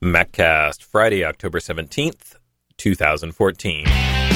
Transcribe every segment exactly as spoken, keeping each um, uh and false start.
MacCast, Friday, October seventeenth, twenty fourteen.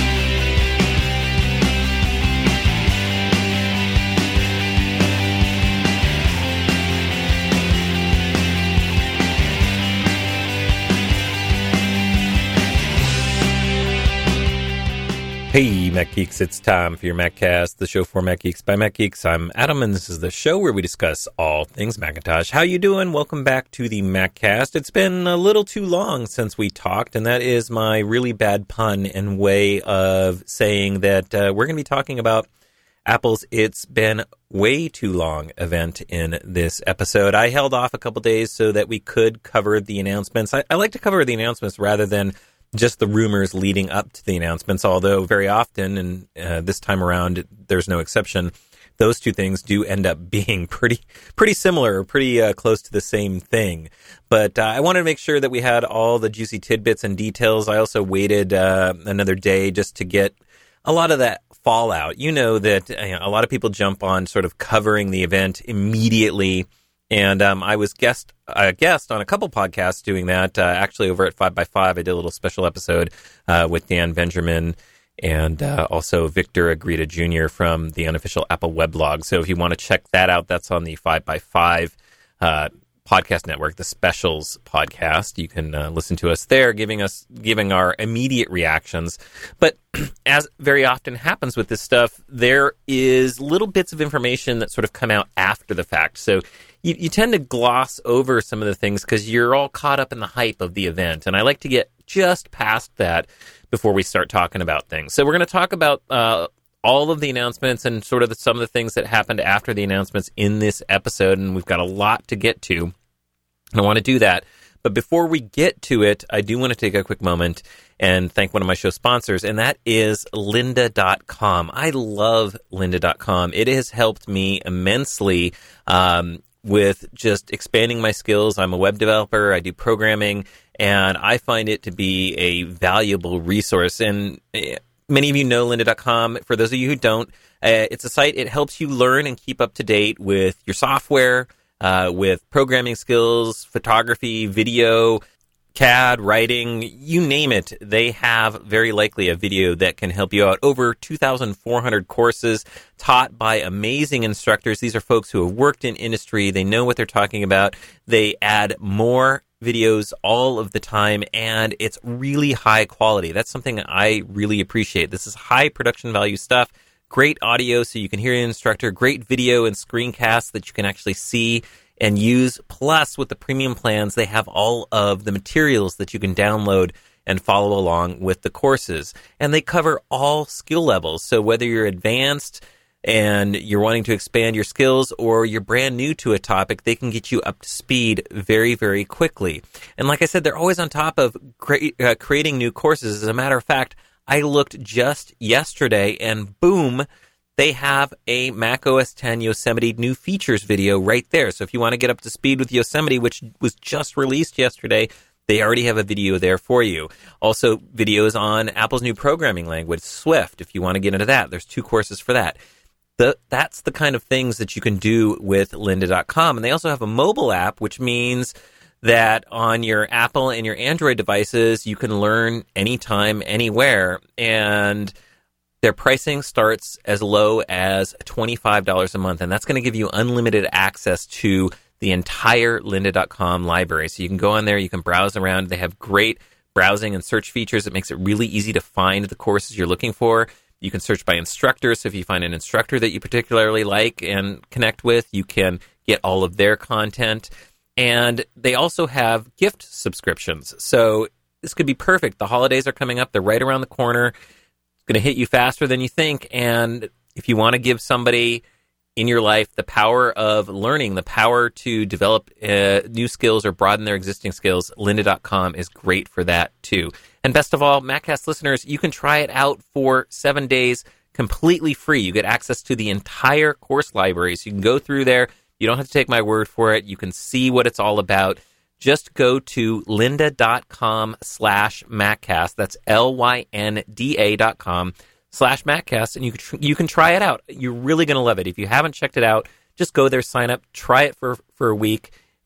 Hey, Mac Geeks, it's time for your MacCast, the show for Mac Geeks by Mac Geeks. I'm Adam, and this is the show where we discuss all things Macintosh. How you doing? Welcome back to the MacCast. It's been a little too long since we talked, and that is my really bad pun and way of saying that uh, we're going to be talking about Apple's It's Been Way Too Long event in this episode. I held off a couple days so that we could cover the announcements. I, I like to cover the announcements rather than just the rumors leading up to the announcements, although very often, and uh, this time around, there's no exception, those two things do end up being pretty pretty similar, or pretty uh, close to the same thing. But uh, I wanted to make sure that we had all the juicy tidbits and details. I also waited uh, another day just to get a lot of that fallout. You know that you know, a lot of people jump on sort of covering the event immediately. And um, I was guest a guest on a couple podcasts doing that. Uh, actually, over at five by five, I did a little special episode uh, with Dan Benjamin and uh, also Victor Agrita Junior from the unofficial Apple weblog. So if you want to check that out, that's on the five by five uh, podcast network, the Specials podcast. You can uh, listen to us there, giving us giving our immediate reactions. But as very often happens with this stuff, there is little bits of information that sort of come out after the fact. So You, you tend to gloss over some of the things because you're all caught up in the hype of the event. And I like to get just past that before we start talking about things. So we're going to talk about uh, all of the announcements and sort of the, some of the things that happened after the announcements in this episode. And we've got a lot to get to. And I want to do that. But before we get to it, I do want to take a quick moment and thank one of my show sponsors, and that is lynda dot com. I love lynda dot com. It has helped me immensely um, with just expanding my skills. I'm a web developer. I do programming, and I find it to be a valuable resource. And many of you know lynda dot com. For those of you who don't, uh, it's a site. It helps you learn and keep up to date with your software, uh, with programming skills, photography, video, C A D, writing, you name it. They have very likely a video that can help you out. Over two thousand four hundred courses taught by amazing instructors. These are folks who have worked in industry. They know what they're talking about. They add more videos all of the time, and it's really high quality. That's something I really appreciate. This is high production value stuff. Great audio so you can hear an instructor. Great video and screencasts that you can actually see and use. Plus, with the premium plans, they have all of the materials that you can download and follow along with the courses. And they cover all skill levels. So whether you're advanced and you're wanting to expand your skills or you're brand new to a topic, they can get you up to speed very, very quickly. And like I said, they're always on top of cre- uh, creating new courses. As a matter of fact, I looked just yesterday and boom, they have a Mac O S X Yosemite new features video right there. So if you want to get up to speed with Yosemite, which was just released yesterday, they already have a video there for you. Also, videos on Apple's new programming language, Swift. If you want to get into that, there's two courses for that. The, that's the kind of things that you can do with lynda dot com. And they also have a mobile app, which means that on your Apple and your Android devices, you can learn anytime, anywhere. And their pricing starts as low as twenty-five dollars a month, and that's going to give you unlimited access to the entire lynda dot com library. So you can go on there, you can browse around. They have great browsing and search features. It makes it really easy to find the courses you're looking for. You can search by instructor, so if you find an instructor that you particularly like and connect with, you can get all of their content. And they also have gift subscriptions. So this could be perfect. The holidays are coming up. They're right around the corner. Going to hit you faster than you think. And if you want to give somebody in your life the power of learning, the power to develop uh, new skills or broaden their existing skills, lynda dot com is great for that too. And best of all, MacCast listeners, you can try it out for seven days completely free. You get access to the entire course library. So you can go through there. You don't have to take my word for it. You can see what it's all about. Just go to lynda dot com slash MacCast. That's L Y N D A dot com slash MacCast, and you can, tr- you can try it out. You're really going to love it. If you haven't checked it out, just go there, sign up, try it for, for a week,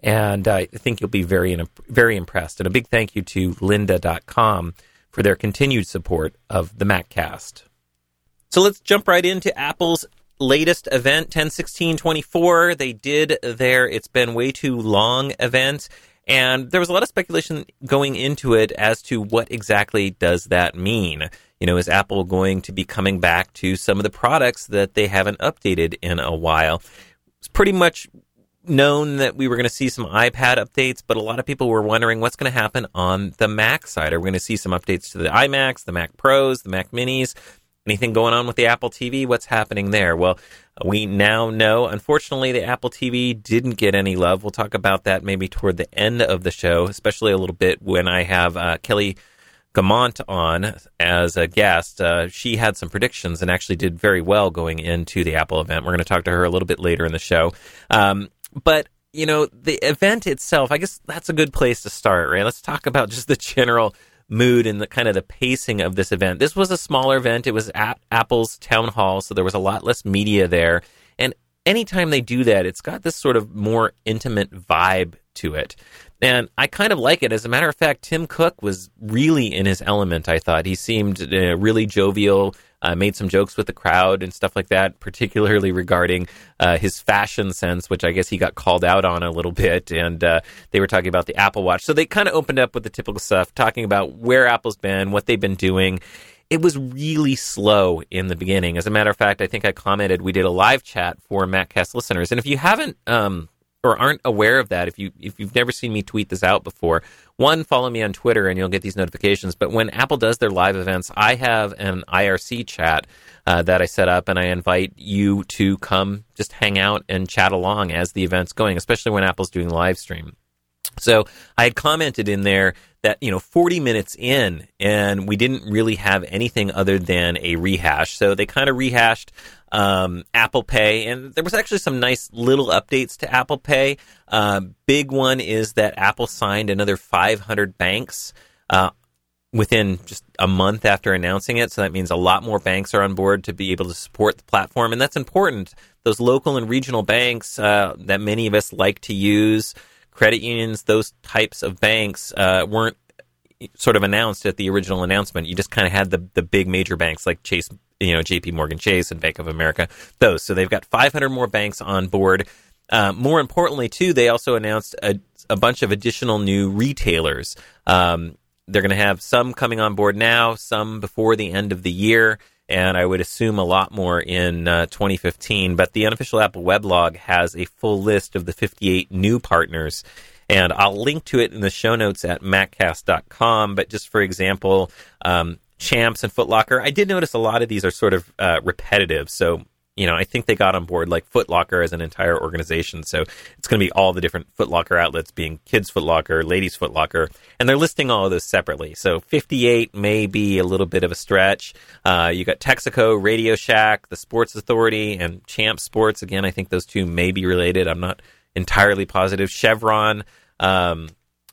And uh, I think you'll be very, very impressed. And a big thank you to lynda dot com for their continued support of the MacCast. So let's jump right into Apple's latest event, ten sixteen twenty-four. They did their It's Been Way Too Long event. And there was a lot of speculation going into it as to what exactly does that mean. You know, is Apple going to be coming back to some of the products that they haven't updated in a while? It's pretty much known that we were going to see some iPad updates, but a lot of people were wondering what's going to happen on the Mac side. Are we going to see some updates to the iMacs, the Mac Pros, the Mac Minis? Anything going on with the Apple T V? What's happening there? Well, we now know, unfortunately, the Apple T V didn't get any love. We'll talk about that maybe toward the end of the show, especially a little bit when I have uh, Kelly Guimont on as a guest. Uh, she had some predictions and actually did very well going into the Apple event. We're going to talk to her a little bit later in the show. Um, but, you know, the event itself, I guess that's a good place to start, right? Let's talk about just the general mood and the kind of the pacing of this event. This was a smaller event. It was at Apple's town hall, so there was a lot less media there. And anytime they do that, it's got this sort of more intimate vibe to it. And I kind of like it. As a matter of fact, Tim Cook was really in his element, I thought. He seemed uh, really jovial, uh, made some jokes with the crowd and stuff like that, particularly regarding uh, his fashion sense, which I guess he got called out on a little bit. And uh, they were talking about the Apple Watch. So they kind of opened up with the typical stuff, talking about where Apple's been, what they've been doing. It was really slow in the beginning. As a matter of fact, I think I commented, we did a live chat for MacCast listeners. And if you haven't... Um, or aren't aware of that, if you if you've never seen me tweet this out before, one, follow me on Twitter and you'll get these notifications. But when Apple does their live events, I have an I R C chat uh, that I set up, and I invite you to come just hang out and chat along as the event's going, especially when Apple's doing live stream. So I had commented in there that, you know, forty minutes in, and we didn't really have anything other than a rehash. So they kind of rehashed um, Apple Pay, and there was actually some nice little updates to Apple Pay. Uh, big one is that Apple signed another five hundred banks uh, within just a month after announcing it. So that means a lot more banks are on board to be able to support the platform, and that's important. Those local and regional banks uh, that many of us like to use, credit unions, those types of banks uh, weren't sort of announced at the original announcement. You just kind of had the the big major banks like Chase, you know, J P Morgan Chase and Bank of America, those. So they've got five hundred more banks on board. Uh, more importantly, too, they also announced a, a bunch of additional new retailers. Um, they're going to have some coming on board now, some before the end of the year, and I would assume a lot more in uh, twenty fifteen. But the unofficial Apple weblog has a full list of the fifty-eight new partners, and I'll link to it in the show notes at maccast dot com. But just for example, um, Champs and Foot Locker, I did notice a lot of these are sort of uh, repetitive. So, you know, I think they got on board like Foot Locker as an entire organization. So it's going to be all the different Foot Locker outlets being Kids Foot Locker, Ladies Foot Locker, and they're listing all of those separately. So fifty-eight may be a little bit of a stretch. Uh, you got Texaco, Radio Shack, the Sports Authority, and Champ Sports. Again, I think those two may be related. I'm not entirely positive. Chevron, um,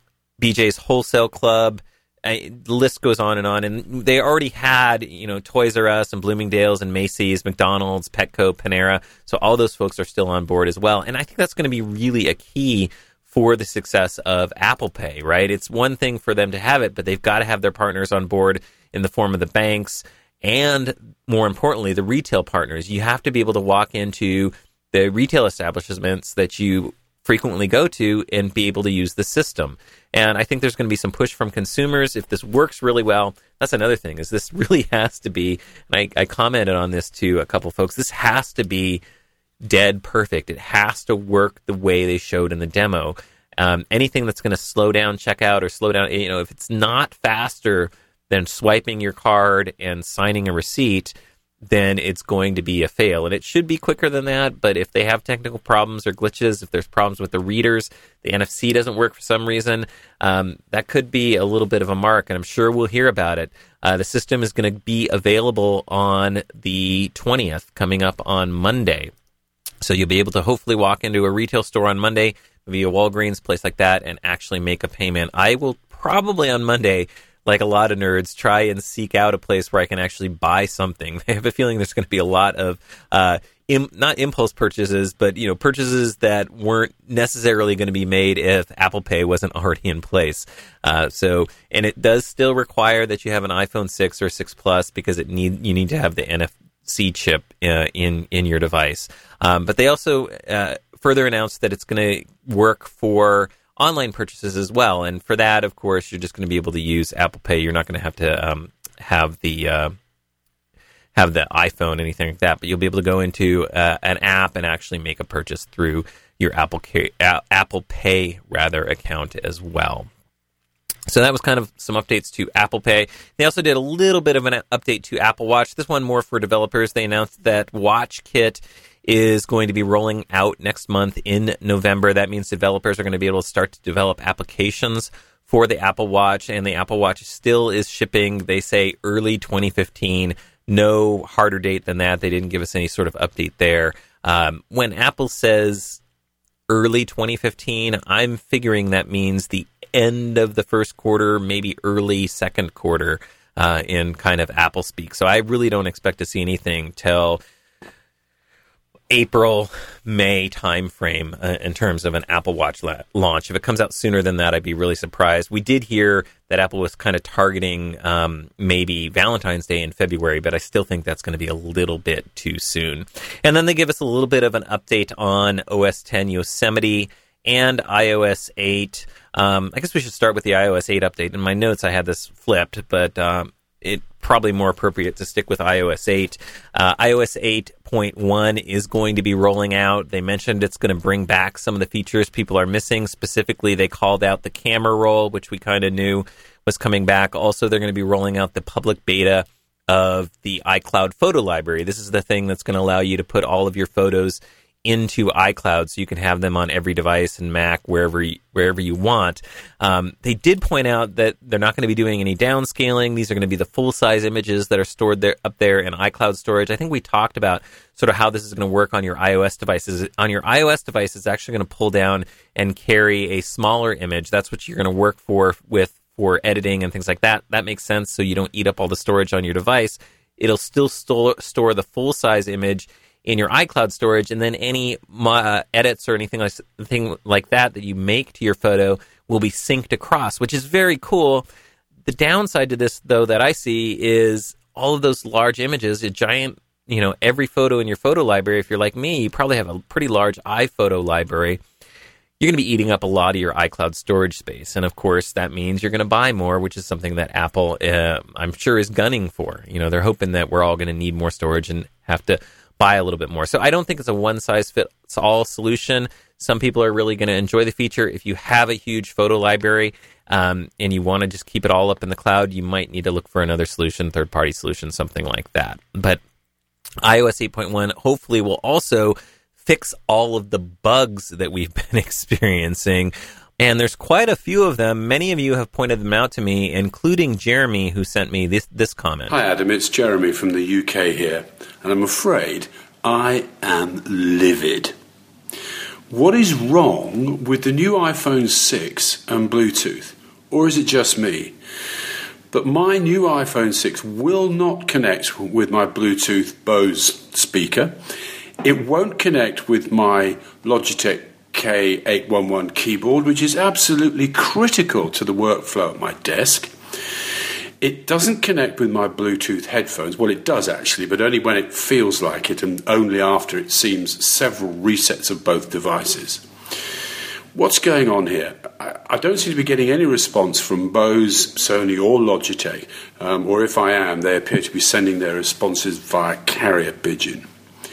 B J's Wholesale Club. I, the list goes on and on, and they already had, you know, Toys R Us and Bloomingdale's and Macy's, McDonald's, Petco, Panera. So all those folks are still on board as well. And I think that's going to be really a key for the success of Apple Pay, right? It's one thing for them to have it, but they've got to have their partners on board in the form of the banks and, more importantly, the retail partners. You have to be able to walk into the retail establishments that you frequently go to and be able to use the system. And I think there's going to be some push from consumers. If this works really well, that's another thing, is this really has to be, and I, I commented on this to a couple folks, this has to be dead perfect. It has to work the way they showed in the demo. Um, anything that's going to slow down checkout or slow down, you know, if it's not faster than swiping your card and signing a receipt, then it's going to be a fail. And it should be quicker than that, but if they have technical problems or glitches, if there's problems with the readers, the N F C doesn't work for some reason, um, that could be a little bit of a mark, and I'm sure we'll hear about it. Uh, the system is going to be available on the twentieth, coming up on Monday. So you'll be able to hopefully walk into a retail store on Monday, maybe a Walgreens, place like that, and actually make a payment. I will probably on Monday, like a lot of nerds, try and seek out a place where I can actually buy something. I have a feeling there's going to be a lot of uh, Im, not impulse purchases, but, you know, purchases that weren't necessarily going to be made if Apple Pay wasn't already in place. Uh, so, and it does still require that you have an iPhone six or six Plus because it need you need to have the N F C chip uh, in in your device. Um, but they also uh, further announced that it's going to work for online purchases as well. And for that, of course, you're just going to be able to use Apple Pay. You're not going to have to um, have the uh, have the iPhone, anything like that. But you'll be able to go into uh, an app and actually make a purchase through your Apple Pay, uh, Apple Pay rather account as well. So that was kind of some updates to Apple Pay. They also did a little bit of an update to Apple Watch. This one more for developers. They announced that WatchKit is going to be rolling out next month in November. That means developers are going to be able to start to develop applications for the Apple Watch, and the Apple Watch still is shipping, they say, early twenty fifteen. No harder date than that. They didn't give us any sort of update there. Um, when Apple says early twenty fifteen, I'm figuring that means the end of the first quarter, maybe early second quarter uh, in kind of Apple speak. So I really don't expect to see anything till April, May timeframe uh, in terms of an Apple Watch la- launch. If it comes out sooner than that, I'd be really surprised. We did hear that Apple was kind of targeting um, maybe Valentine's Day in February, but I still think that's going to be a little bit too soon. And then they give us a little bit of an update on O S ten Yosemite and i O S eight. Um, I guess we should start with the i O S eight update. In my notes, I had this flipped, but um, it probably more appropriate to stick with i O S eight. Uh, i O S eight point one is going to be rolling out. They mentioned it's going to bring back some of the features people are missing. Specifically, they called out the camera roll, which we kind of knew was coming back. Also, they're going to be rolling out the public beta of the iCloud photo library. This is the thing that's going to allow you to put all of your photos into iCloud so you can have them on every device and Mac, wherever you, wherever you want. Um, they did point out that they're not going to be doing any downscaling. These are going to be the full-size images that are stored there up there in iCloud storage. I think we talked about sort of how this is going to work on your iOS devices. On your iOS device, it's actually going to pull down and carry a smaller image. That's what you're going to work for with for editing and things like that. That makes sense, so you don't eat up all the storage on your device. It'll still store, store the full-size image in your iCloud storage, and then any uh, edits or anything like, thing like that that you make to your photo will be synced across, which is very cool. The downside to this, though, that I see is all of those large images, a giant, you know, every photo in your photo library. If you're like me, you probably have a pretty large iPhoto library. You're going to be eating up a lot of your iCloud storage space. And, of course, that means you're going to buy more, which is something that Apple, uh, I'm sure, is gunning for. You know, they're hoping that we're all going to need more storage and have to buy a little bit more. So I don't think it's a one-size-fits-all solution. Some people are really going to enjoy the feature. If you have a huge photo library um, and you want to just keep it all up in the cloud, you might need to look for another solution, third-party solution, something like that. But i O S eight point one hopefully will also fix all of the bugs that we've been experiencing. And there's quite a few of them. Many of you have pointed them out to me, including Jeremy, who sent me this, this comment. Hi, Adam. It's Jeremy from the U K here. And I'm afraid I am livid. What is wrong with the new iPhone six and Bluetooth? Or is it just me? But my new iPhone six will not connect with my Bluetooth Bose speaker. It won't connect with my Logitech K eight eleven keyboard, which is absolutely critical to the workflow at my desk. It doesn't connect with my Bluetooth headphones. Well, it does actually, but only when it feels like it and only after it seems several resets of both devices. What's going on here? I don't seem to be getting any response from Bose, Sony or Logitech, um, or if I am, they appear to be sending their responses via carrier pigeon.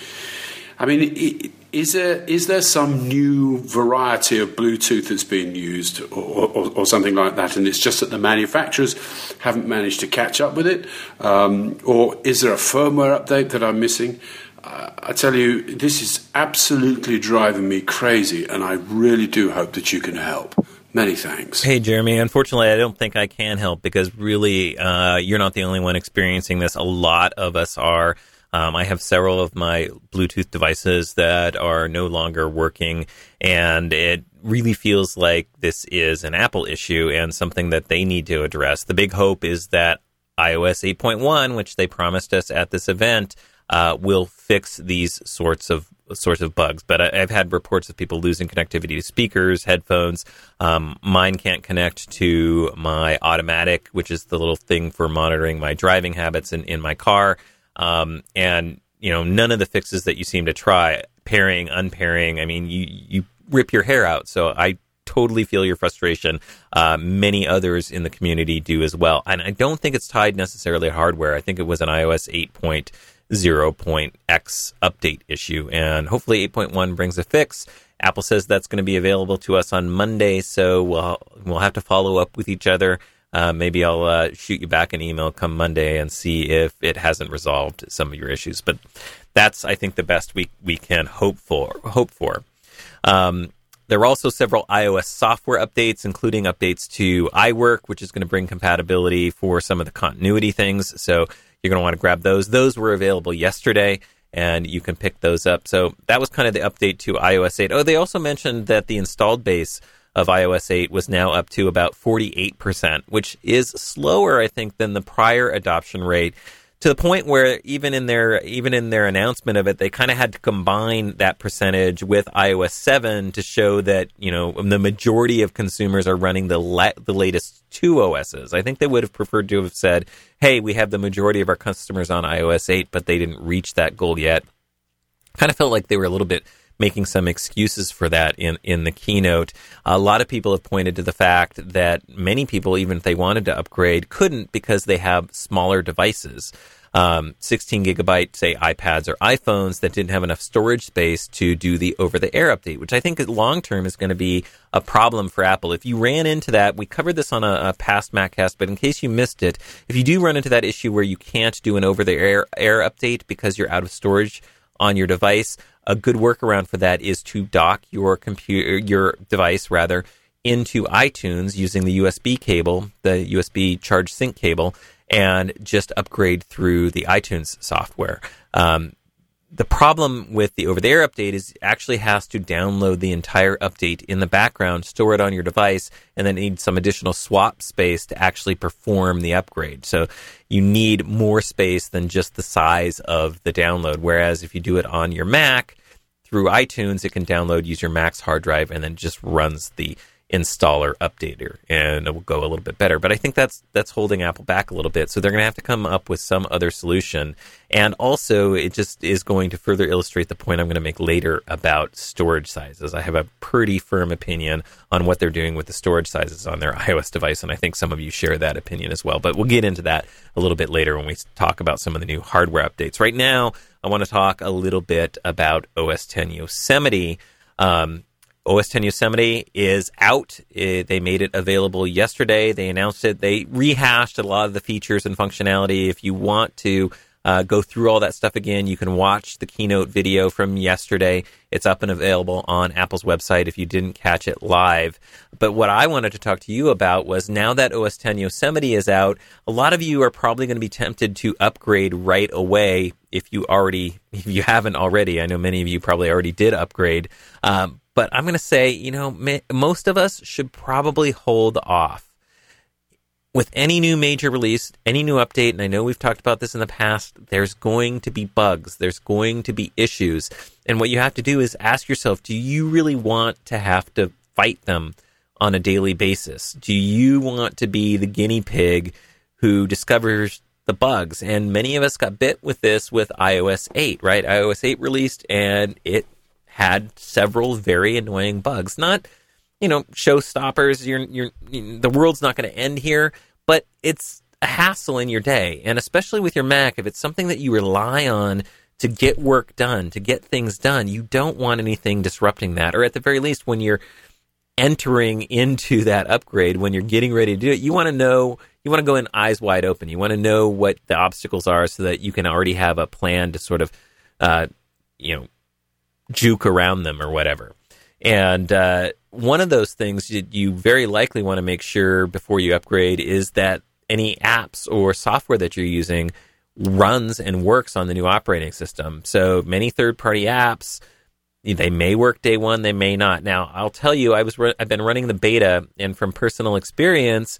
I mean, is there is there some new variety of Bluetooth that's being used or, or, or something like that, and it's just that the manufacturers haven't managed to catch up with it? Um, or is there a firmware update that I'm missing? Uh, I tell you, this is absolutely driving me crazy, and I really do hope that you can help. Many thanks. Hey, Jeremy. Unfortunately, I don't think I can help because really, uh, you're not the only one experiencing this. A lot of us are. Um, I have several of my Bluetooth devices that are no longer working, and it really feels like this is an Apple issue and something that they need to address. The big hope is that i O S eight point one, which they promised us at this event, uh, will fix these sorts of sorts of bugs. But I, I've had reports of people losing connectivity to speakers, headphones. Um, mine can't connect to my automatic, which is the little thing for monitoring my driving habits in, in my car. Um, and, you know, none of the fixes that you seem to try, pairing, unpairing, I mean, you, you rip your hair out. So I totally feel your frustration. Uh, many others in the community do as well. And I don't think it's tied necessarily to hardware. I think it was an iOS eight point oh point x update issue. And hopefully eight point one brings a fix. Apple says that's going to be available to us on Monday. So we'll, we'll have to follow up with each other. Uh, maybe I'll uh, shoot you back an email come Monday and see if it hasn't resolved some of your issues. But that's, I think, the best we, we can hope for. Hope for. Um, there were also several iOS software updates, including updates to iWork, which is going to bring compatibility for some of the continuity things. So you're going to want to grab those. Those were available yesterday, and you can pick those up. So that was kind of the update to iOS eight. Oh, they also mentioned that the installed base of iOS eight was now up to about forty-eight percent, which is slower, I think, than the prior adoption rate, to the point where even in their even in their announcement of it, they kind of had to combine that percentage with iOS seven to show that, you know, the majority of consumers are running the la- the latest two O Ss. I think they would have preferred to have said, hey, we have the majority of our customers on iOS eight, but they didn't reach that goal yet. Kind of felt like they were a little bit making some excuses for that in, in the keynote. A lot of people have pointed to the fact that many people, even if they wanted to upgrade, couldn't because they have smaller devices. Um, sixteen gigabyte, say, iPads or iPhones that didn't have enough storage space to do the over-the-air update, which I think long-term is going to be a problem for Apple. If you ran into that, we covered this on a, a past MacCast, but in case you missed it, if you do run into that issue where you can't do an over-the-air air update because you're out of storage on your device, a good workaround for that is to dock your computer, your device rather, into iTunes using the U S B cable, the U S B charge sync cable, and just upgrade through the iTunes software. Um, the problem with the over-the-air update is it actually has to download the entire update in the background, store it on your device, and then need some additional swap space to actually perform the upgrade. So you need more space than just the size of the download. Whereas if you do it on your Mac through iTunes, it can download, use your Mac's hard drive, and then just runs the installer updater, and it will go a little bit better. But I think that's that's holding Apple back a little bit, so they're going to have to come up with some other solution. And also, it just is going to further illustrate the point I'm going to make later about storage sizes. I have a pretty firm opinion on what they're doing with the storage sizes on their iOS device, and I think some of you share that opinion as well. But we'll get into that a little bit later when we talk about some of the new hardware updates. Right now, I want to talk a little bit about O S ten Yosemite. Um, O S ten Yosemite is out. It, they made it available yesterday. They announced it. They rehashed a lot of the features and functionality. If you want to uh, go through all that stuff again, you can watch the keynote video from yesterday. It's up and available on Apple's website if you didn't catch it live. But what I wanted to talk to you about was, now that O S ten Yosemite is out, a lot of you are probably going to be tempted to upgrade right away if you already, if you haven't already. I know many of you probably already did upgrade. Um, But I'm going to say, you know, most of us should probably hold off. With any new major release, any new update, and I know we've talked about this in the past, there's going to be bugs. There's going to be issues. And what you have to do is ask yourself, do you really want to have to fight them on a daily basis? Do you want to be the guinea pig who discovers the bugs? And many of us got bit with this with iOS eight, right? iOS eight released, and it had several very annoying bugs. Not, you know, showstoppers. You're, you're, the world's not going to end here, but it's a hassle in your day. And especially with your Mac, if it's something that you rely on to get work done, to get things done, you don't want anything disrupting that. Or at the very least, when you're entering into that upgrade, when you're getting ready to do it, you want to know, you want to go in eyes wide open. You want to know what the obstacles are so that you can already have a plan to sort of, uh, you know, juke around them or whatever. And uh, one of those things you, you very likely want to make sure before you upgrade is that any apps or software that you're using runs and works on the new operating system. So many third-party apps, they may work day one, they may not. Now, I'll tell you, I was I've been running the beta, and from personal experience,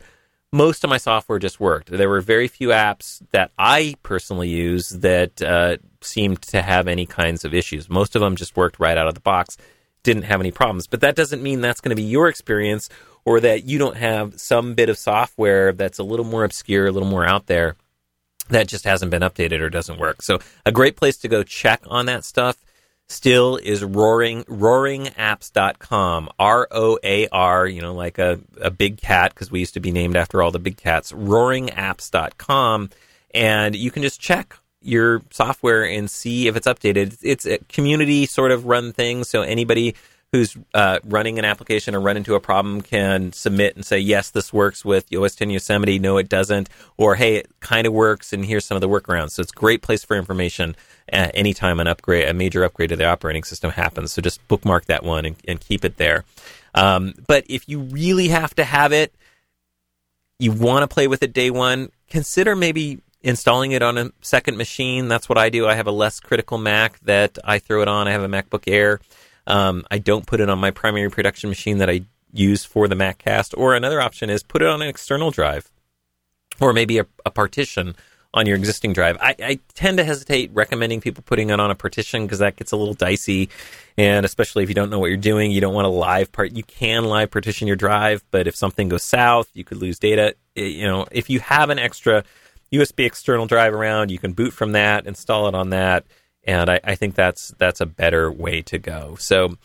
most of my software just worked. There were very few apps that I personally use that uh, seemed to have any kinds of issues. Most of them just worked right out of the box, didn't have any problems. But that doesn't mean that's going to be your experience, or that you don't have some bit of software that's a little more obscure, a little more out there, that just hasn't been updated or doesn't work. So a great place to go check on that stuff still is roaring roaring apps dot com. R O A R, you know, like a, a big cat, because we used to be named after all the big cats. roaring apps dot com. And you can just check your software and see if it's updated. It's a community sort of run thing, so anybody who's uh, running an application or run into a problem can submit and say, yes, this works with O S ten Yosemite, no, it doesn't, or hey, it kind of works, and here's some of the workarounds. So it's a great place for information uh, anytime an upgrade, a major upgrade to the operating system happens. So just bookmark that one and, and keep it there. Um, but if you really have to have it, you want to play with it day one, consider maybe installing it on a second machine. That's what I do. I have a less critical Mac that I throw it on. I have a MacBook Air. Um, I don't put it on my primary production machine that I use for the MacCast. Or another option is put it on an external drive, or maybe a, a partition on your existing drive. I, I tend to hesitate recommending people putting it on a partition because that gets a little dicey, and especially if you don't know what you're doing, you don't want to live part. You can live partition your drive, but if something goes south, you could lose data. It, you know, if you have an extra U S B external drive around, you can boot from that, install it on that. And I, I think that's that's a better way to go. So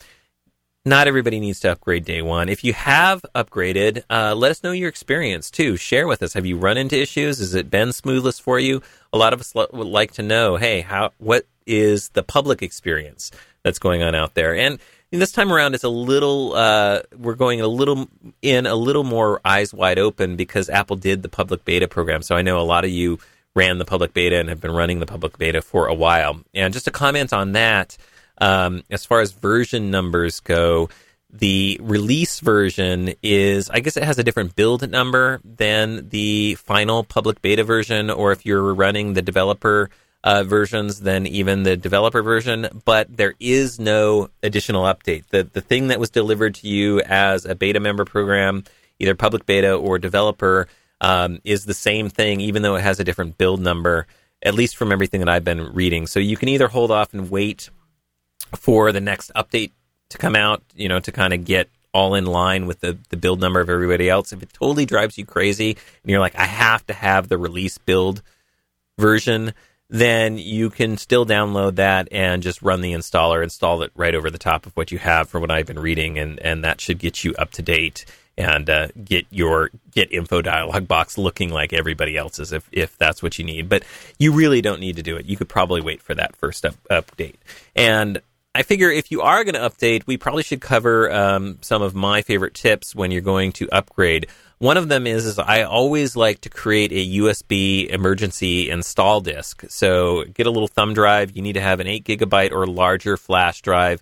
not everybody needs to upgrade day one. If you have upgraded, uh, let us know your experience, too. Share with us. Have you run into issues? Has it been smoothless for you? A lot of us lo- would like to know, hey, how what is the public experience that's going on out there? And, and this time around, it's a little, uh, we're going a little in a little more eyes wide open because Apple did the public beta program. So I know a lot of you ran the public beta and have been running the public beta for a while. And just to comment on that, um, as far as version numbers go, the release version is, I guess it has a different build number than the final public beta version, or if you're running the developer uh, versions, then even the developer version, but there is no additional update. The, the thing that was delivered to you as a beta member program, either public beta or developer, Um, is the same thing, even though it has a different build number, at least from everything that I've been reading. So you can either hold off and wait for the next update to come out, you know, to kind of get all in line with the, the build number of everybody else. If it totally drives you crazy and you're like, I have to have the release build version, then you can still download that and just run the installer, install it right over the top of what you have from what I've been reading, and, and that should get you up to date and uh, get your get info dialog box looking like everybody else's if, if that's what you need. But you really don't need to do it. You could probably wait for that first up, update. And I figure if you are going to update, we probably should cover um, some of my favorite tips when you're going to upgrade. One of them is, is I always like to create a U S B emergency install disk. So get a little thumb drive. You need to have an eight gigabyte or larger flash drive,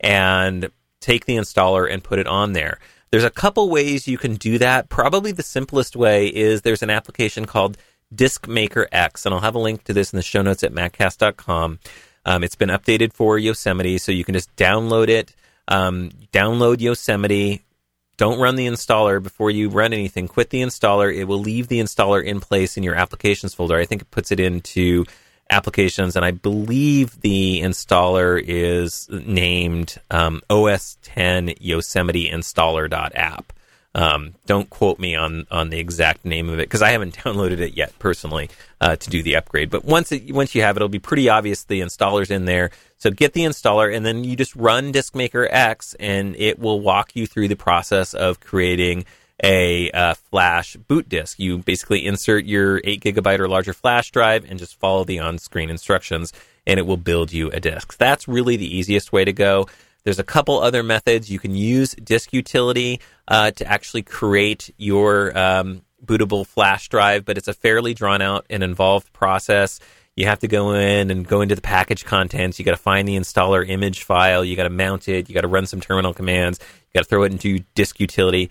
and take the installer and put it on there. There's a couple ways you can do that. Probably the simplest way is there's an application called Disk Maker X, and I'll have a link to this in the show notes at maccast dot com. Um, it's been updated for Yosemite, so you can just download it. Um, download Yosemite. Don't run the installer before you run anything. Quit the installer. It will leave the installer in place in your applications folder. I think it puts it into applications, and I believe the installer is named um, O S ten Yosemite Installer.app. Um, don't quote me on, on the exact name of it, because I haven't downloaded it yet personally uh, to do the upgrade. But once it, once you have it, it'll be pretty obvious the installer's in there. So get the installer, and then you just run Disk Maker X, and it will walk you through the process of creating a uh, flash boot disk. You basically insert your eight gigabyte or larger flash drive and just follow the on-screen instructions, and it will build you a disk. That's really the easiest way to go. There's a couple other methods. You can use Disk Utility uh, to actually create your um, bootable flash drive, but it's a fairly drawn-out and involved process. You have to go in and go into the package contents. You got to find the installer image file. You got to mount it. You got to run some terminal commands. You got to throw it into Disk Utility.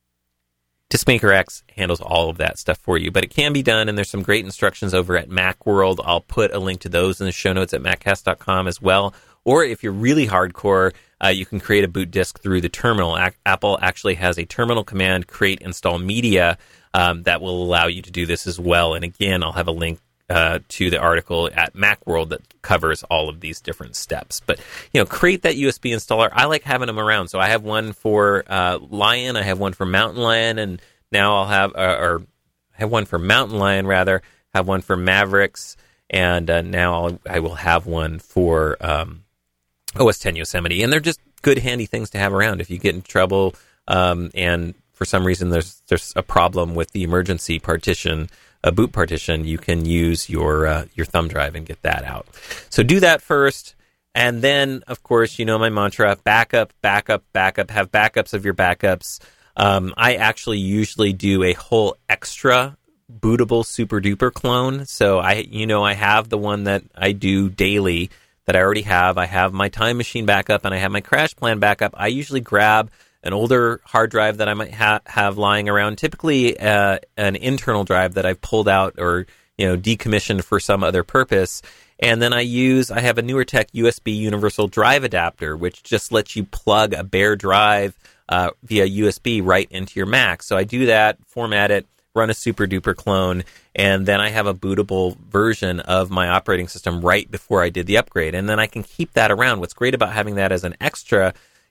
Disk Maker X handles all of that stuff for you, but it can be done, and there's some great instructions over at Macworld. I'll put a link to those in the show notes at maccast dot com as well, Or if you're really hardcore, uh, you can create a boot disk through the terminal. A- Apple actually has a terminal command, create install media, um, that will allow you to do this as well. And again, I'll have a link uh, to the article at Macworld that covers all of these different steps. But, you know, create that U S B installer. I like having them around. So I have one for uh, Lion. I have one for Mountain Lion. And now I'll have, uh, or I have one for Mountain Lion, rather, have one for Mavericks. And uh, now I'll, I will have one for um, O S ten Yosemite. And they're just good, handy things to have around if you get in trouble um, and for some reason there's there's a problem with the emergency partition, a boot partition. You can use your uh, your thumb drive and get that out. So do that first. And then, of course, you know my mantra, backup, backup, backup, have backups of your backups. Um, I actually usually do a whole extra bootable super duper clone. So I, you know, I have the one that I do daily that I already have. I have my Time Machine backup and I have my Crash Plan backup. I usually grab an older hard drive that I might ha- have lying around, typically uh, an internal drive that I've pulled out or, you know, decommissioned for some other purpose. And then I use, I have a NewerTech U S B universal drive adapter, which just lets you plug a bare drive uh, via U S B right into your Mac. So I do that, format it, run a super duper clone, and then I have a bootable version of my operating system right before I did the upgrade. And then I can keep that around. What's great about having that as an extra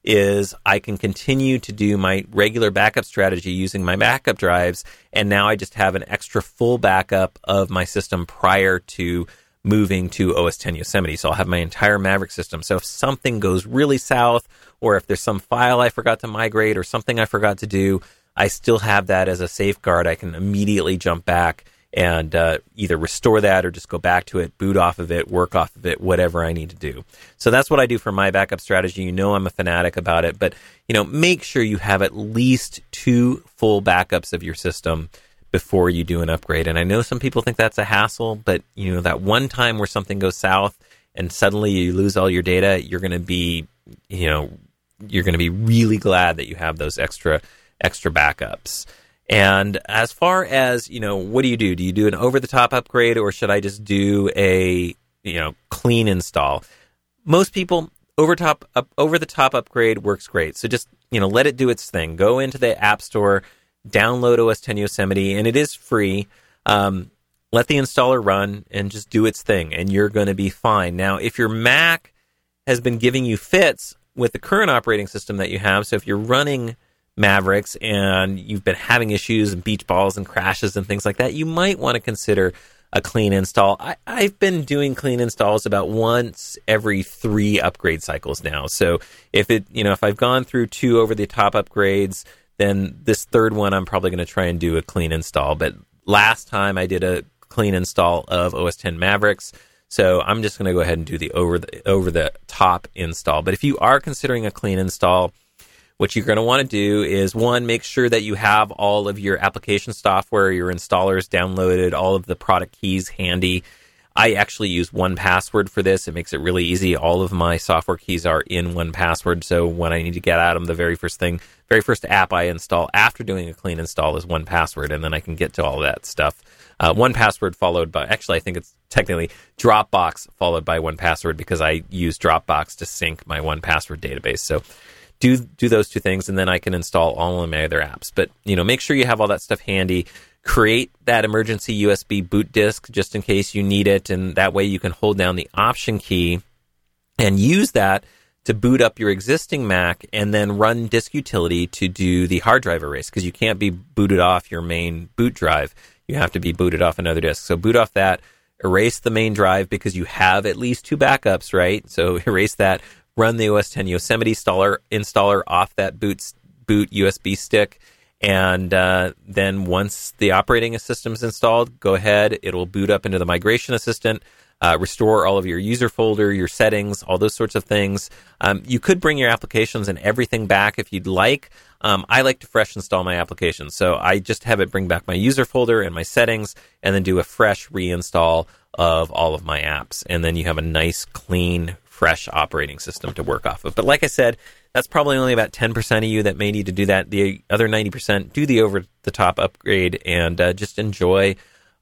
is I can continue to do my regular backup strategy using my backup drives, and now I just have an extra full backup of my system prior to moving to O S ten Yosemite. So I'll have my entire Maverick system. So if something goes really south, or if there's some file I forgot to migrate or something I forgot to do, I still have that as a safeguard. I can immediately jump back and uh, either restore that or just go back to it, boot off of it, work off of it, whatever I need to do. So that's what I do for my backup strategy. You know I'm a fanatic about it, but you know, make sure you have at least two full backups of your system before you do an upgrade. And I know some people think that's a hassle, but you know, that one time where something goes south and suddenly you lose all your data, you're going to be, you know, you're going to be really glad that you have those extra extra backups. And as far as, you know, what do you do? Do you do an over-the-top upgrade, or should I just do a, you know, clean install? Most people, over top up, over-the-top upgrade works great. So just, you know, let it do its thing. Go into the App Store, download O S ten Yosemite, and it is free. Um, let the installer run and just do its thing, and you're going to be fine. Now, if your Mac has been giving you fits with the current operating system that you have, so if you're running Mavericks and you've been having issues and beach balls and crashes and things like that, you might want to consider a clean install. I, I've been doing clean installs about once every three upgrade cycles now. So if it, you know, if I've gone through two over the top upgrades, then this third one I'm probably going to try and do a clean install. But last time I did a clean install of O S ten Mavericks, so I'm just going to go ahead and do the over the over the top install. But if you are considering a clean install, what you're going to want to do is, one, make sure that you have all of your application software, your installers downloaded, all of the product keys handy. I actually use one password for this. It makes it really easy. All of my software keys are in one password, so when I need to get at them, the very first thing, very first app I install after doing a clean install is one password, and then I can get to all that stuff. Uh, one password followed by, actually I think it's technically Dropbox followed by one password, because I use Dropbox to sync my one password database. So Do do those two things, and then I can install all of my other apps. But, you know, make sure you have all that stuff handy. Create that emergency U S B boot disk just in case you need it, and that way you can hold down the Option key and use that to boot up your existing Mac, and then run Disk Utility to do the hard drive erase, because you can't be booted off your main boot drive. You have to be booted off another disk. So boot off that, erase the main drive, because you have at least two backups, right? So erase that. Run the O S ten Yosemite installer installer off that boot boot U S B stick, and uh, then once the operating system is installed, go ahead. It'll boot up into the Migration Assistant, uh, restore all of your user folder, your settings, all those sorts of things. Um, you could bring your applications and everything back if you'd like. Um, I like to fresh install my applications, so I just have it bring back my user folder and my settings, and then do a fresh reinstall of all of my apps, and then you have a nice, clean, fresh operating system to work off of. But like I said, that's probably only about ten percent of you that may need to do that. The other ninety percent, do the over-the-top upgrade and uh, just enjoy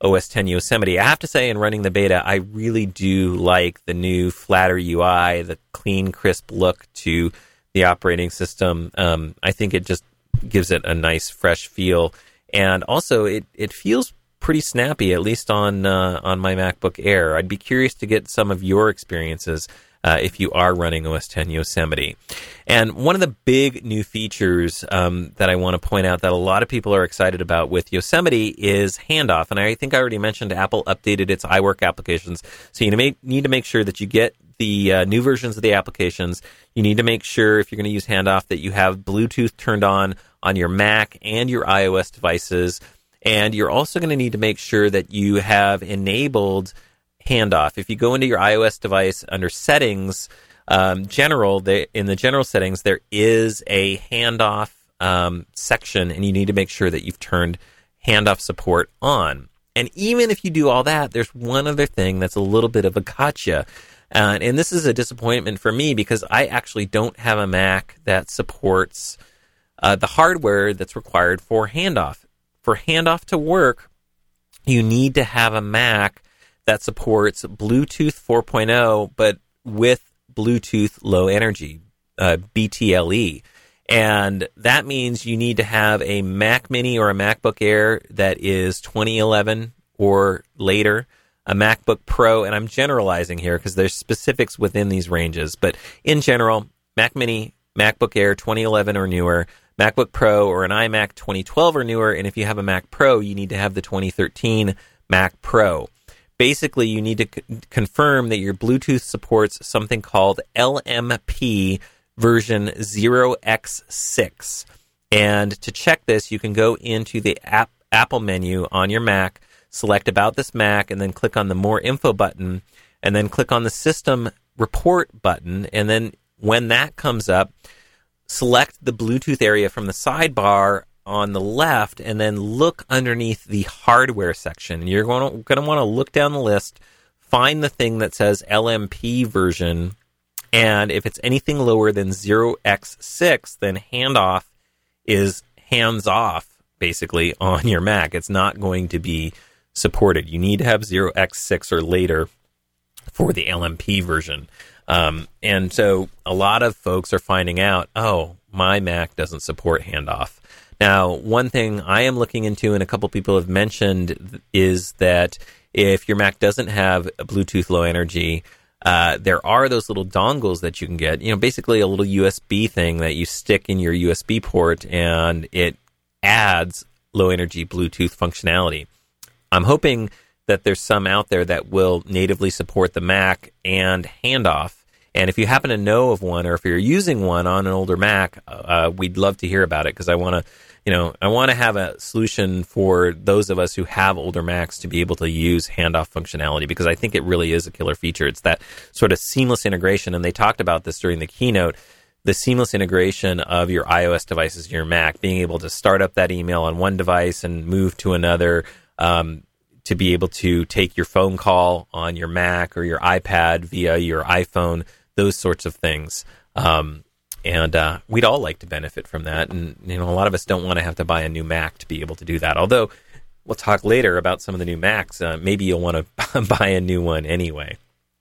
O S ten Yosemite. I have to say, in running the beta, I really do like the new flatter U I, the clean, crisp look to the operating system. Um, I think it just gives it a nice, fresh feel. And also, it, it feels pretty snappy, at least on uh, on my MacBook Air. I'd be curious to get some of your experiences uh, if you are running O S ten Yosemite. And one of the big new features um, that I want to point out that a lot of people are excited about with Yosemite is handoff. And I think I already mentioned Apple updated its iWork applications. So you need to make sure that you get the uh, new versions of the applications. You need to make sure, if you're going to use handoff, that you have Bluetooth turned on on your Mac and your iOS devices. And you're also going to need to make sure that you have enabled handoff. If you go into your iOS device under settings, um, general, they, in the general settings, there is a handoff um, section, and you need to make sure that you've turned handoff support on. And even if you do all that, there's one other thing that's a little bit of a gotcha. Uh, and this is a disappointment for me because I actually don't have a Mac that supports uh, the hardware that's required for handoff. For handoff to work, you need to have a Mac that supports Bluetooth four point oh, but with Bluetooth Low Energy, uh, B T L E. And that means you need to have a Mac Mini or a MacBook Air that is twenty eleven or later, a MacBook Pro, and I'm generalizing here because there's specifics within these ranges, but in general, Mac Mini, MacBook Air twenty eleven or newer, MacBook Pro or an iMac twenty twelve or newer, and if you have a Mac Pro, you need to have the twenty thirteen Mac Pro. Basically, you need to c- confirm that your Bluetooth supports something called L M P version zero x six. And to check this, you can go into the app, Apple menu on your Mac, select About This Mac, and then click on the More Info button, and then click on the System Report button, and then when that comes up, select the Bluetooth area from the sidebar on the left, and then look underneath the hardware section. You're going to, going to want to look down the list, find the thing that says L M P version, and if it's anything lower than zero x six, then handoff is hands off, basically, on your Mac. It's not going to be supported. You need to have zero x six or later for the L M P version. Um, and so a lot of folks are finding out, oh, my Mac doesn't support handoff. Now, one thing I am looking into, and a couple people have mentioned, is that if your Mac doesn't have a Bluetooth Low Energy, uh, there are those little dongles that you can get, you know, basically a little U S B thing that you stick in your U S B port, and it adds low energy Bluetooth functionality. I'm hoping that there's some out there that will natively support the Mac and handoff. And if you happen to know of one, or if you're using one on an older Mac, uh, we'd love to hear about it, because I want to, you know, I want to have a solution for those of us who have older Macs to be able to use handoff functionality, because I think it really is a killer feature. It's that sort of seamless integration, and they talked about this during the keynote, the seamless integration of your iOS devices to your Mac, being able to start up that email on one device and move to another, um, to be able to take your phone call on your Mac or your iPad via your iPhone, those sorts of things. Um, and uh, we'd all like to benefit from that. And, you know, a lot of us don't want to have to buy a new Mac to be able to do that. Although we'll talk later about some of the new Macs. Uh, maybe you'll want to buy a new one anyway.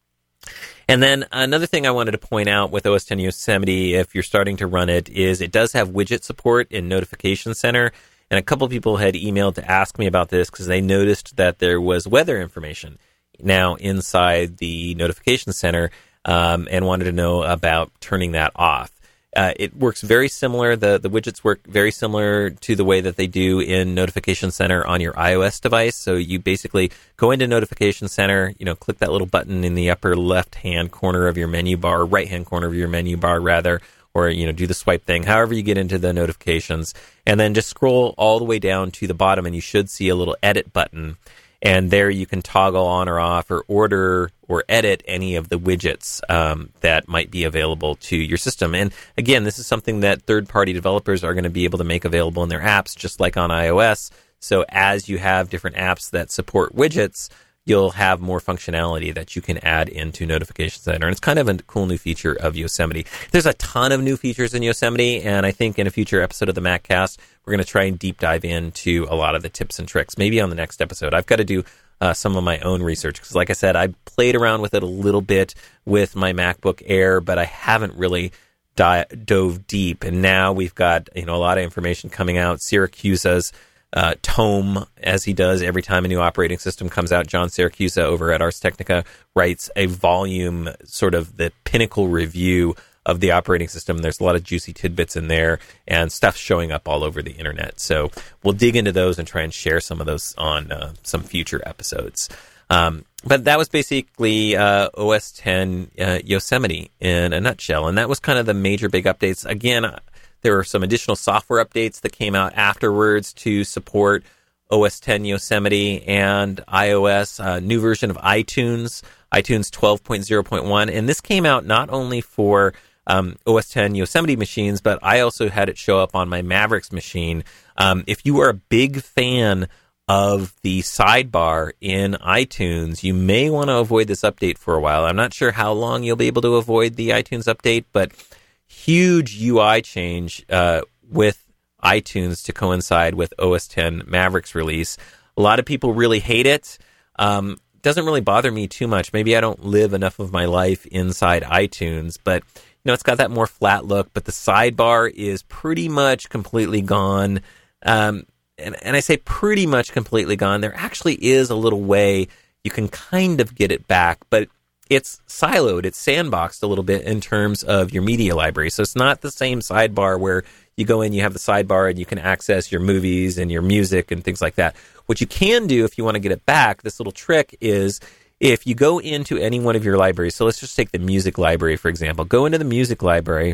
And then another thing I wanted to point out with O S ten Yosemite, if you're starting to run it, is it does have widget support in Notification Center. And a couple people had emailed to ask me about this because they noticed that there was weather information now inside the Notification Center, um, and wanted to know about turning that off. Uh, it works very similar. The, the widgets work very similar to the way that they do in Notification Center on your iOS device. So you basically go into Notification Center, you know, click that little button in the upper left-hand corner of your menu bar, or right-hand corner of your menu bar, rather, or, you know, do the swipe thing, however you get into the notifications, and then just scroll all the way down to the bottom, and you should see a little edit button. And there you can toggle on or off, or order or edit any of the widgets um, that might be available to your system. And again, this is something that third-party developers are going to be able to make available in their apps, just like on iOS. So as you have different apps that support widgets, you'll have more functionality that you can add into Notification Center. And it's kind of a cool new feature of Yosemite. There's a ton of new features in Yosemite, and I think in a future episode of the MacCast, we're going to try and deep dive into a lot of the tips and tricks, maybe on the next episode. I've got to do uh, some of my own research, because like I said, I played around with it a little bit with my MacBook Air, but I haven't really di- dove deep. And now we've got, you know, a lot of information coming out. Syracusa's Uh, tome, as he does every time a new operating system comes out. John Syracusa over at Ars Technica writes a volume, sort of the pinnacle review of the operating system. There's a lot of juicy tidbits in there and stuff showing up all over the internet. So we'll dig into those and try and share some of those on uh, some future episodes. Um, but that was basically uh, O S ten uh, Yosemite in a nutshell. And that was kind of the major big updates. Again, there were some additional software updates that came out afterwards to support O S ten Yosemite and iOS, a new version of iTunes, iTunes twelve point oh point one. And this came out not only for um, O S ten Yosemite machines, but I also had it show up on my Mavericks machine. Um, if you are a big fan of the sidebar in iTunes, you may want to avoid this update for a while. I'm not sure how long you'll be able to avoid the iTunes update, but huge U I change uh, with iTunes to coincide with O S ten Mavericks release. A lot of people really hate it. Um, doesn't really bother me too much. Maybe I don't live enough of my life inside iTunes, but you know, it's got that more flat look. But the sidebar is pretty much completely gone. Um, and, and I say pretty much completely gone. There actually is a little way you can kind of get it back, but it's siloed, it's sandboxed a little bit in terms of your media library. So it's not the same sidebar where you go in, you have the sidebar, and you can access your movies and your music and things like that. What you can do if you want to get it back, this little trick is if you go into any one of your libraries, so let's just take the music library, for example. Go into the music library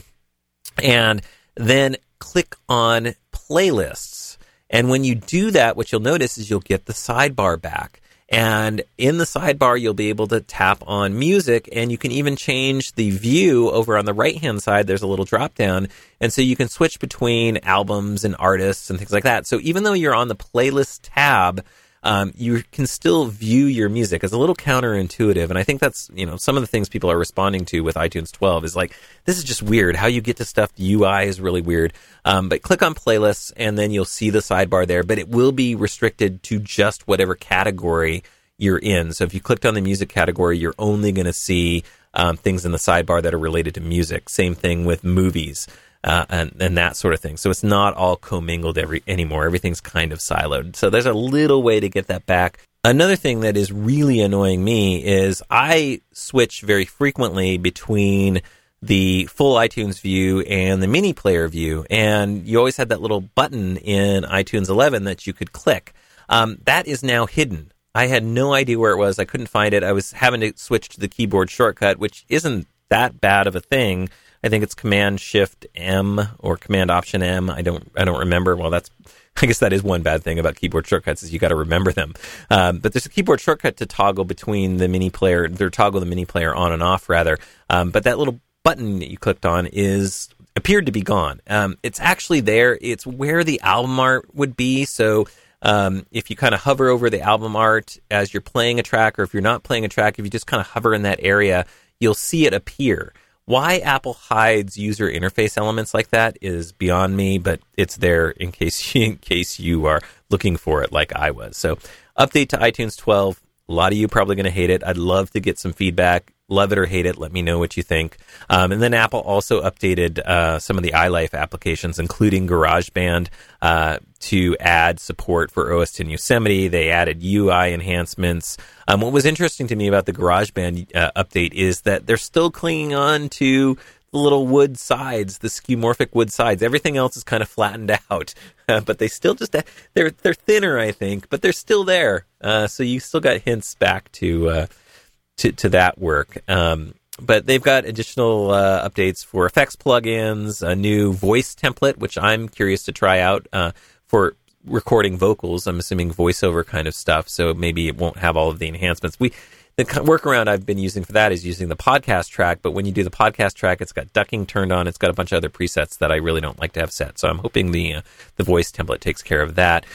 and then click on playlists. And when you do that, what you'll notice is you'll get the sidebar back. And in the sidebar, you'll be able to tap on music, and you can even change the view over on the right-hand side. There's a little drop-down, and so you can switch between albums and artists and things like that. So even though you're on the playlist tab, um, you can still view your music. It's a little counterintuitive, and I think that's, you know, some of the things people are responding to with iTunes twelve is like, this is just weird. How you get to stuff, the U I is really weird. Um, but click on playlists, and then you'll see the sidebar there, but it will be restricted to just whatever category you're in. So if you clicked on the music category, you're only going to see um, things in the sidebar that are related to music. Same thing with movies. Uh, and, and that sort of thing. So it's not all commingled every anymore. Everything's kind of siloed. So there's a little way to get that back. Another thing that is really annoying me is I switch very frequently between the full iTunes view and the mini player view. And you always had that little button in iTunes eleven that you could click. Um, that is now hidden. I had no idea where it was. I couldn't find it. I was having to switch to the keyboard shortcut, which isn't that bad of a thing. I think it's Command Shift M or Command Option M. I don't I don't remember. Well, that's I guess that is one bad thing about keyboard shortcuts is you got to remember them. Um, but there's a keyboard shortcut to toggle between the mini player, or toggle the mini player on and off rather. Um, but that little button that you clicked on is appeared to be gone. Um, it's actually there. It's where the album art would be. So um, if you kind of hover over the album art as you're playing a track, or if you're not playing a track, if you just kind of hover in that area, you'll see it appear. Why Apple hides user interface elements like that is beyond me, but it's there in case you, in case you are looking for it like I was. So update to iTunes twelve. A lot of you probably going to hate it. I'd love to get some feedback. Love it or hate it. Let me know what you think. Um, and then Apple also updated uh, some of the iLife applications, including GarageBand, uh, to add support for O S ten Yosemite. They added U I enhancements. Um, what was interesting to me about the GarageBand uh, update is that they're still clinging on to the little wood sides, the skeuomorphic wood sides. Everything else is kind of flattened out, uh, but they still just they're they're thinner, I think, but they're still there. Uh, so you still got hints back to. Uh, To, to that work. Um, but they've got additional uh, updates for effects plugins, a new voice template, which I'm curious to try out uh, for recording vocals. I'm assuming voiceover kind of stuff, so maybe it won't have all of the enhancements. We The workaround I've been using for that is using the podcast track, but when you do the podcast track, it's got ducking turned on. It's got a bunch of other presets that I really don't like to have set, so I'm hoping the uh, the voice template takes care of that.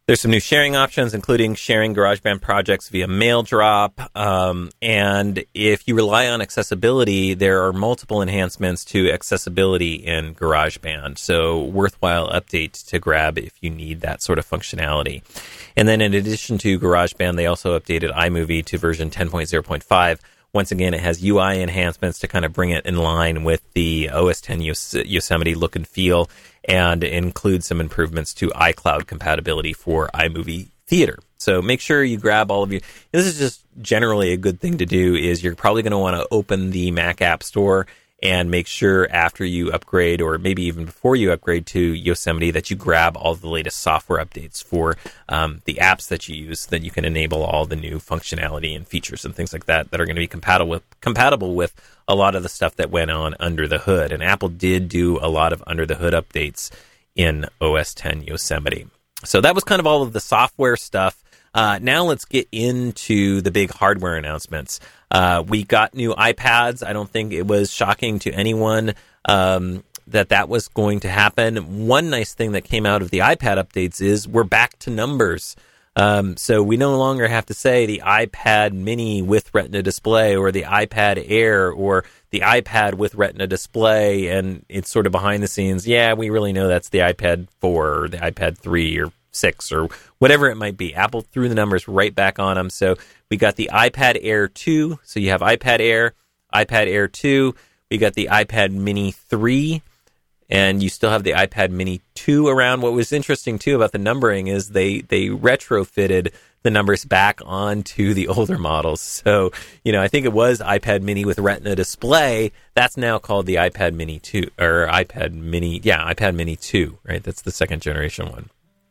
There's some new sharing options, including sharing GarageBand projects via mail drop. Um, and if you rely on accessibility, there are multiple enhancements to accessibility in GarageBand. So worthwhile update to grab if you need that sort of functionality. And then in addition to GarageBand, they also updated iMovie to version ten point oh point five. Once again, it has U I enhancements to kind of bring it in line with the O S X Yos- Yosemite look and feel, and includes some improvements to iCloud compatibility for iMovie Theater. So make sure you grab all of you. This is just generally a good thing to do, is you're probably going to want to open the Mac App Store and make sure after you upgrade, or maybe even before you upgrade to Yosemite, that you grab all the latest software updates for um, the apps that you use, so that you can enable all the new functionality and features and things like that that are going to be compatible with, compatible with a lot of the stuff that went on under the hood. And Apple did do a lot of under the hood updates in O S X Yosemite. So that was kind of all of the software stuff. Uh, now let's get into the big hardware announcements. Uh, we got new iPads. I don't think it was shocking to anyone um, that that was going to happen. One nice thing that came out of the iPad updates is we're back to numbers. Um, so we no longer have to say the iPad mini with Retina display, or the iPad Air, or the iPad with Retina display, and it's sort of behind the scenes. Yeah, we really know that's the iPad four or the iPad three or six or whatever it might be. Apple threw the numbers right back on them. So we got the iPad Air two. So you have iPad Air, iPad Air two. We got the iPad Mini three, and you still have the iPad Mini two around. What was interesting, too, about the numbering is they, they retrofitted the numbers back onto the older models. So, you know, I think it was iPad Mini with Retina display. That's now called the iPad Mini two, or iPad Mini, yeah, iPad Mini two, right? That's the second generation one.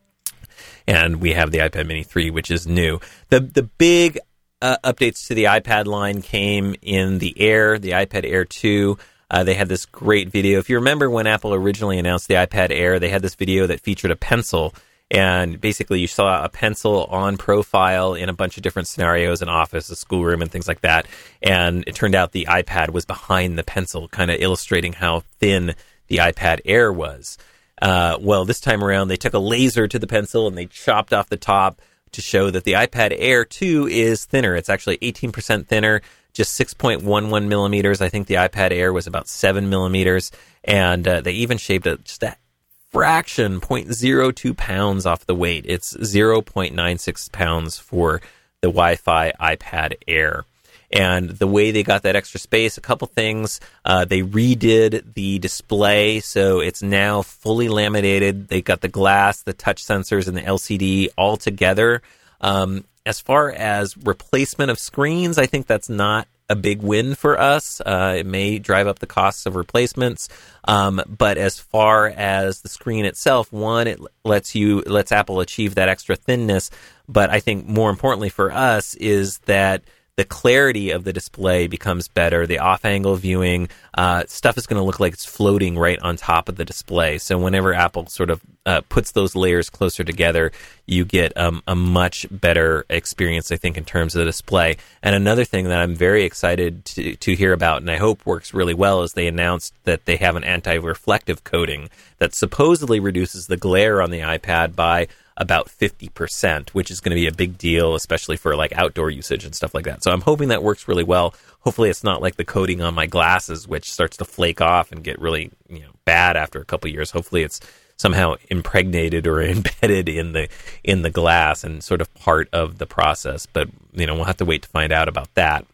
And we have the iPad Mini three, which is new. The the big uh, updates to the iPad line came in the Air, the iPad Air two. Uh, they had this great video. If you remember when Apple originally announced the iPad Air, they had this video that featured a pencil. And basically you saw a pencil on profile in a bunch of different scenarios, an office, a schoolroom, and things like that. And it turned out the iPad was behind the pencil, kind of illustrating how thin the iPad Air was. Uh, well, this time around, they took a laser to the pencil and they chopped off the top to show that the iPad Air two is thinner. It's actually eighteen percent thinner, just six point one one millimeters. I think the iPad Air was about seven millimeters. And uh, they even shaved a, just a fraction, zero point zero two pounds off the weight. It's zero point nine six pounds for the Wi-Fi iPad Air. And the way they got that extra space, a couple things. Uh, they redid the display, so it's now fully laminated. They got the glass, the touch sensors, and the L C D all together. Um, as far as replacement of screens, I think that's not a big win for us. Uh, it may drive up the costs of replacements. Um, but as far as the screen itself, one, it lets you lets Apple achieve that extra thinness. But I think more importantly for us is that the clarity of the display becomes better. The off-angle viewing, uh, stuff is going to look like it's floating right on top of the display. So whenever Apple sort of uh, puts those layers closer together, you get um, a much better experience, I think, in terms of the display. And another thing that I'm very excited to, to hear about, and I hope works really well, is they announced that they have an anti-reflective coating that supposedly reduces the glare on the iPad by about fifty percent, which is going to be a big deal, especially for like outdoor usage and stuff like that. So I'm hoping that works really well. Hopefully it's not like the coating on my glasses, which starts to flake off and get really, you know, bad after a couple of years. Hopefully it's somehow impregnated or embedded in the in the glass and sort of part of the process. But, you know, we'll have to wait to find out about that.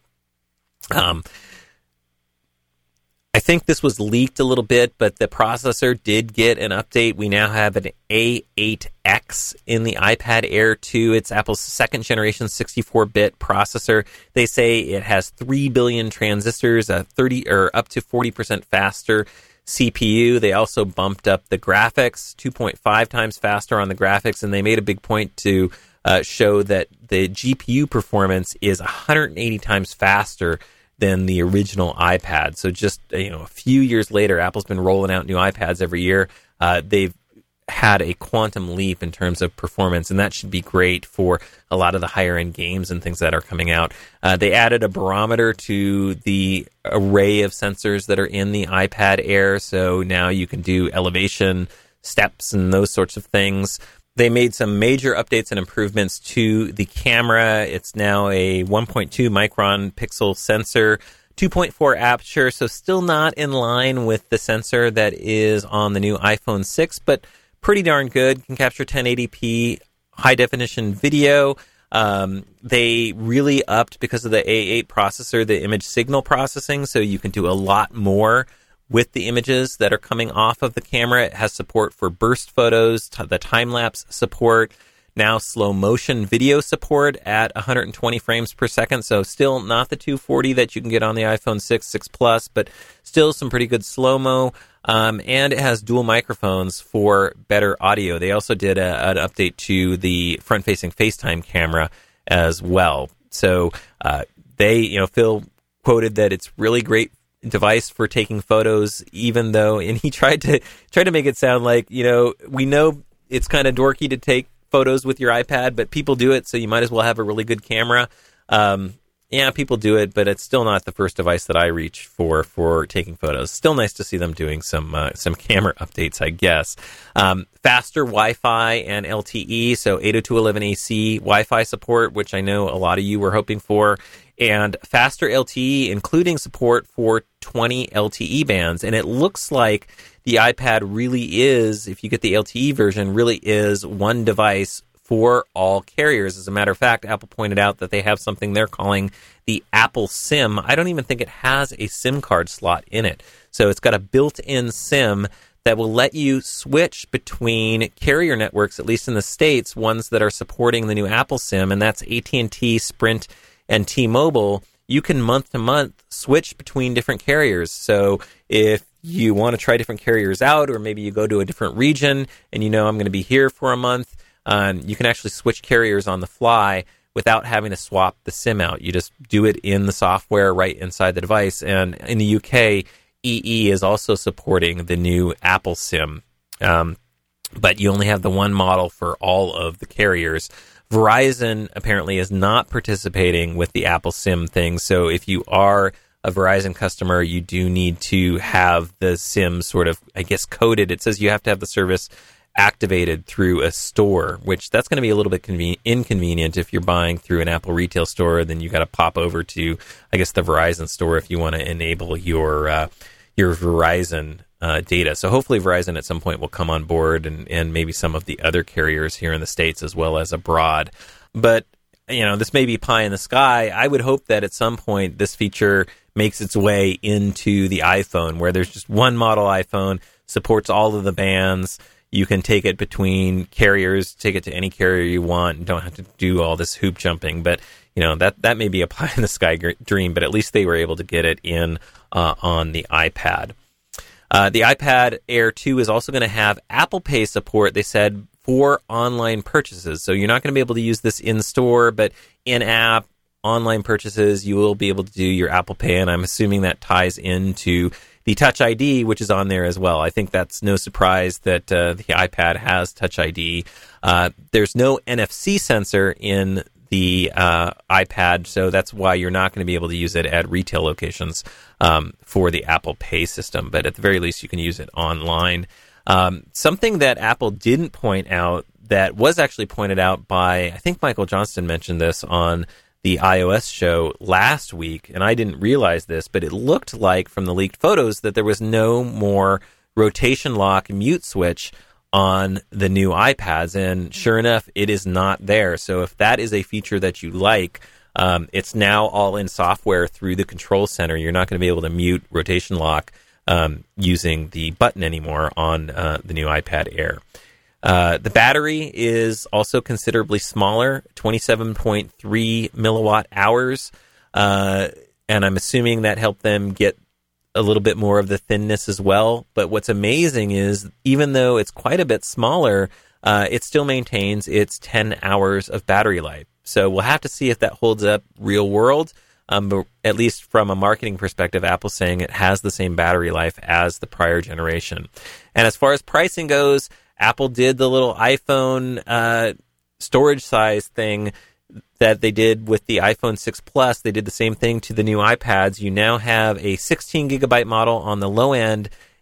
Um, I think this was leaked a little bit, but the processor did get an update. We now have an A eight X in the iPad Air two. It's Apple's second generation sixty-four bit processor. They say it has three billion transistors, a thirty or up to forty percent faster C P U. They also bumped up the graphics, two point five times faster on the graphics, and they made a big point to uh, show that the G P U performance is one hundred eighty times faster than the original iPad. So just, you know, a few years later, Apple's been rolling out new iPads every year. Uh, they've had a quantum leap in terms of performance, and that should be great for a lot of the higher-end games and things that are coming out. Uh, they added a barometer to the array of sensors that are in the iPad Air, so now you can do elevation, steps, and those sorts of things. They made some major updates and improvements to the camera. It's now a one point two micron pixel sensor, two point four aperture, so still not in line with the sensor that is on the new iPhone six, but pretty darn good. Can capture ten eighty p high-definition video. Um, they really upped, because of the A eight processor, the image signal processing, so you can do a lot more with the images that are coming off of the camera. It has support for burst photos, t- the time-lapse support, now slow motion video support at one hundred twenty frames per second, so still not the two forty that you can get on the iPhone six, six Plus, but still some pretty good slow-mo. Um, and it has dual microphones for better audio. They also did a, an update to the front-facing FaceTime camera as well. So uh, they, you know, Phil quoted that it's really great device for taking photos, even though, and he tried to try to make it sound like, you know, we know it's kind of dorky to take photos with your iPad, but people do it, so you might as well have a really good camera. Um, yeah, people do it, but it's still not the first device that I reach for for taking photos. Still nice to see them doing some uh, some camera updates, I guess. Um, faster Wi-Fi and L T E, so eight oh two dot eleven A C Wi-Fi support, which I know a lot of you were hoping for, and faster L T E, including support for twenty L T E bands. And it looks like the iPad really is, if you get the L T E version, really is one device for all carriers. As a matter of fact, Apple pointed out that they have something they're calling the Apple SIM. I don't even think it has a SIM card slot in it. So it's got a built-in SIM that will let you switch between carrier networks, at least in the States, ones that are supporting the new Apple SIM, and that's A T and T, Sprint, and T-Mobile. You can month to month switch between different carriers. So if you want to try different carriers out, or maybe you go to a different region and you know I'm going to be here for a month, um, you can actually switch carriers on the fly without having to swap the SIM out. You just do it in the software right inside the device. And in the U K, E E is also supporting the new Apple SIM. Um, but you only have the one model for all of the carriers. Verizon apparently is not participating with the Apple SIM thing. So if you are a Verizon customer, you do need to have the SIM sort of, I guess, coded. It says you have to have the service activated through a store, which that's going to be a little bit conven- inconvenient if you're buying through an Apple retail store. Then you got to pop over to, I guess, the Verizon store if you want to enable your uh, your Verizon uh, data. So hopefully Verizon at some point will come on board, and, and maybe some of the other carriers here in the States as well as abroad. But, you know, this may be pie in the sky. I would hope that at some point this feature makes its way into the iPhone, where there's just one model iPhone, supports all of the bands. You can take it between carriers, take it to any carrier you want, and don't have to do all this hoop jumping. But, you know, that, that may be a pie in the sky dream, but at least they were able to get it in uh, on the iPad. Uh, the iPad Air two is also going to have Apple Pay support, they said, for online purchases. So you're not going to be able to use this in-store, but in-app, online purchases, you will be able to do your Apple Pay, and I'm assuming that ties into the Touch I D, which is on there as well. I think that's no surprise that uh, the iPad has Touch I D. Uh, there's no N F C sensor in the uh, iPad, so that's why you're not going to be able to use it at retail locations um, for the Apple Pay system. But at the very least, you can use it online. Um, something that Apple didn't point out that was actually pointed out by, I think Michael Johnston mentioned this on the iOS show last week, and I didn't realize this, but it looked like from the leaked photos that there was no more rotation lock mute switch on the new iPads, and sure enough, it is not there. So if that is a feature that you like, um, it's now all in software through the Control Center. You're not going to be able to mute rotation lock um, using the button anymore on uh, the new iPad Air. Uh, the battery is also considerably smaller, twenty-seven point three milliwatt hours, uh, and I'm assuming that helped them get a little bit more of the thinness as well. But what's amazing is, even though it's quite a bit smaller, uh, it still maintains its ten hours of battery life. So we'll have to see if that holds up real world. Um, but at least from a marketing perspective, Apple's saying it has the same battery life as the prior generation. And as far as pricing goes, Apple did the little iPhone uh, storage size thing that they did with the iPhone six Plus. They did the same thing to the new iPads. You now have a sixteen gigabyte model on the low end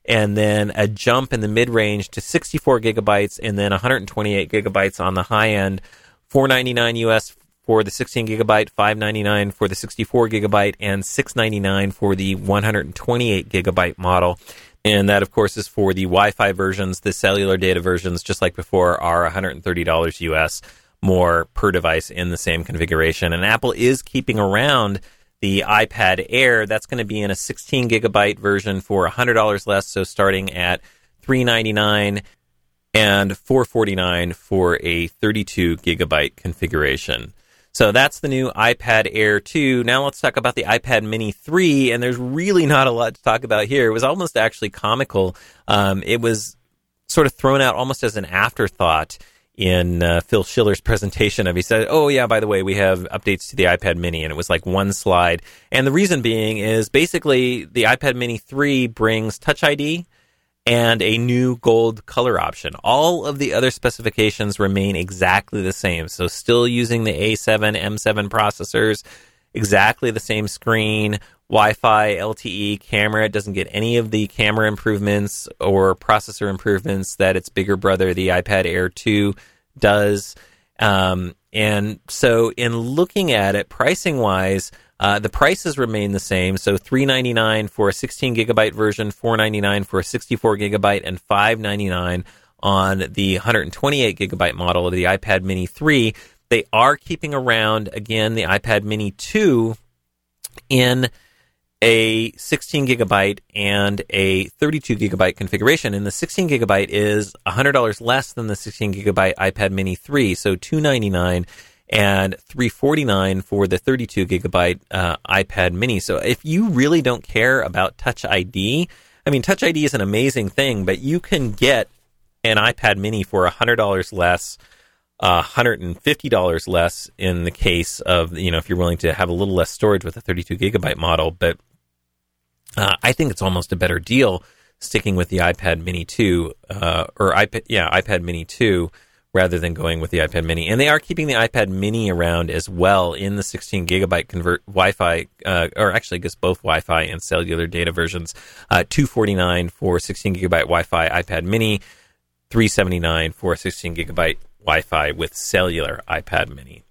and then a jump in the mid-range to sixty-four gigabytes, and then one hundred twenty-eight gigabytes on the high end. four ninety-nine U S for the sixteen gigabyte, five ninety-nine for the sixty-four gigabyte, and six ninety-nine for the one hundred twenty-eight gigabyte model. And that, of course, is for the Wi-Fi versions. The cellular data versions, just like before, are one hundred thirty dollars U S more per device in the same configuration. And Apple is keeping around the iPad Air. That's going to be in a sixteen gigabyte version for one hundred dollars less, so starting at three ninety-nine and four forty-nine for a thirty-two gigabyte configuration. So that's the new iPad Air two. Now let's talk about the iPad Mini three, and there's really not a lot to talk about here. It was almost actually comical. Um, it was sort of thrown out almost as an afterthought in uh, Phil Schiller's presentation of, he said, oh yeah, by the way, we have updates to the iPad Mini, and it was like one slide. And the reason being is basically the iPad Mini three brings Touch I D and a new gold color option. All of the other specifications remain exactly the same. So still using the A seven, M seven processors, exactly the same screen, Wi-Fi, L T E, camera. It doesn't get any of the camera improvements or processor improvements that its bigger brother, the iPad Air two, does. Um, and so in looking at it, pricing-wise, Uh, the prices remain the same, so three ninety-nine for a sixteen gigabyte version, four ninety-nine for a sixty-four gigabyte, and five ninety-nine on the one hundred twenty-eight gigabyte model of the iPad Mini three. They are keeping around, again, the iPad Mini two in a sixteen gigabyte and a thirty-two gigabyte configuration, and the sixteen gigabyte is one hundred dollars less than the sixteen gigabyte iPad Mini three, so two ninety-nine and three forty-nine for the thirty-two gigabyte uh, iPad Mini. So if you really don't care about Touch I D, I mean, Touch I D is an amazing thing, but you can get an iPad Mini for one hundred dollars less, uh, one hundred fifty dollars less in the case of, you know, if you're willing to have a little less storage with a thirty-two gigabyte model. But uh, I think it's almost a better deal sticking with the iPad Mini two, uh, or iPad, yeah, iPad Mini two, rather than going with the iPad Mini. And they are keeping the iPad Mini around as well in the sixteen gigabyte convert Wi-Fi, uh, or actually I guess both Wi-Fi and cellular data versions. Uh, two forty-nine for sixteen gigabyte Wi-Fi iPad Mini, three seventy-nine for sixteen gigabyte Wi-Fi with cellular iPad Mini.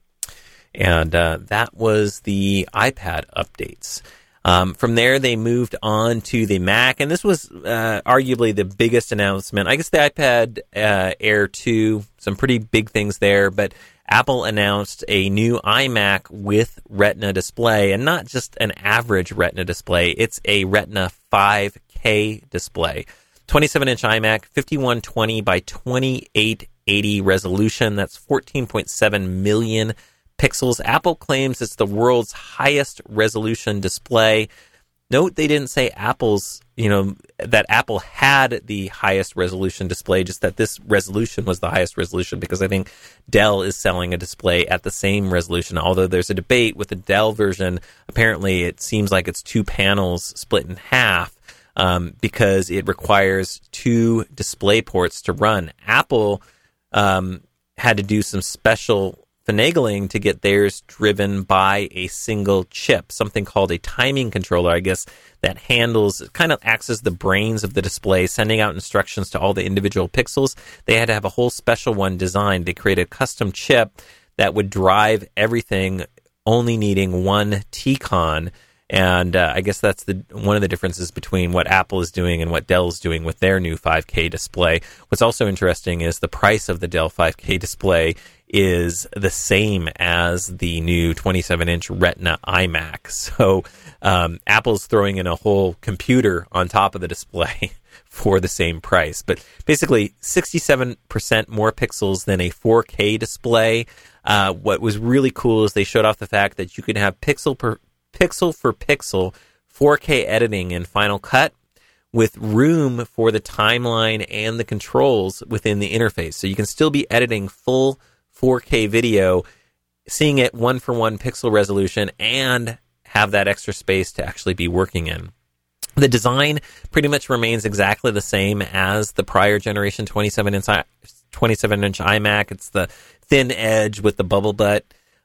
And uh, that was the iPad updates. Um, from there, they moved on to the Mac, and this was uh, arguably the biggest announcement. I guess the iPad uh, Air two, some pretty big things there, but Apple announced a new iMac with Retina display, and not just an average Retina display. It's a Retina five K display. twenty-seven inch iMac, fifty-one twenty by twenty-eight eighty resolution. That's fourteen point seven million pixels. Apple claims it's the world's highest resolution display. Note they didn't say Apple's, you know, that Apple had the highest resolution display, just that this resolution was the highest resolution, because I think Dell is selling a display at the same resolution. Although there's a debate with the Dell version, apparently it seems like it's two panels split in half um, because it requires two display ports to run. Apple um, had to do some special finagling to get theirs driven by a single chip, something called a timing controller, I guess, that handles, kind of acts as the brains of the display, sending out instructions to all the individual pixels. They had to have a whole special one designed. They created a custom chip that would drive everything, only needing one T-Con. And uh, I guess that's the one of the differences between what Apple is doing and what Dell is doing with their new five K display. What's also interesting is the price of the Dell five K display is the same as the new twenty-seven inch Retina iMac. So um, Apple's throwing in a whole computer on top of the display for the same price. But basically, sixty-seven percent more pixels than a four K display. Uh, what was really cool is they showed off the fact that you can have pixel per pixel for pixel four K editing in Final Cut, with room for the timeline and the controls within the interface. So you can still be editing full four K video, seeing it one for one pixel resolution, and have that extra space to actually be working in. The design pretty much remains exactly the same as the prior generation twenty-seven inch iMac. It's the thin edge with the bubble butt.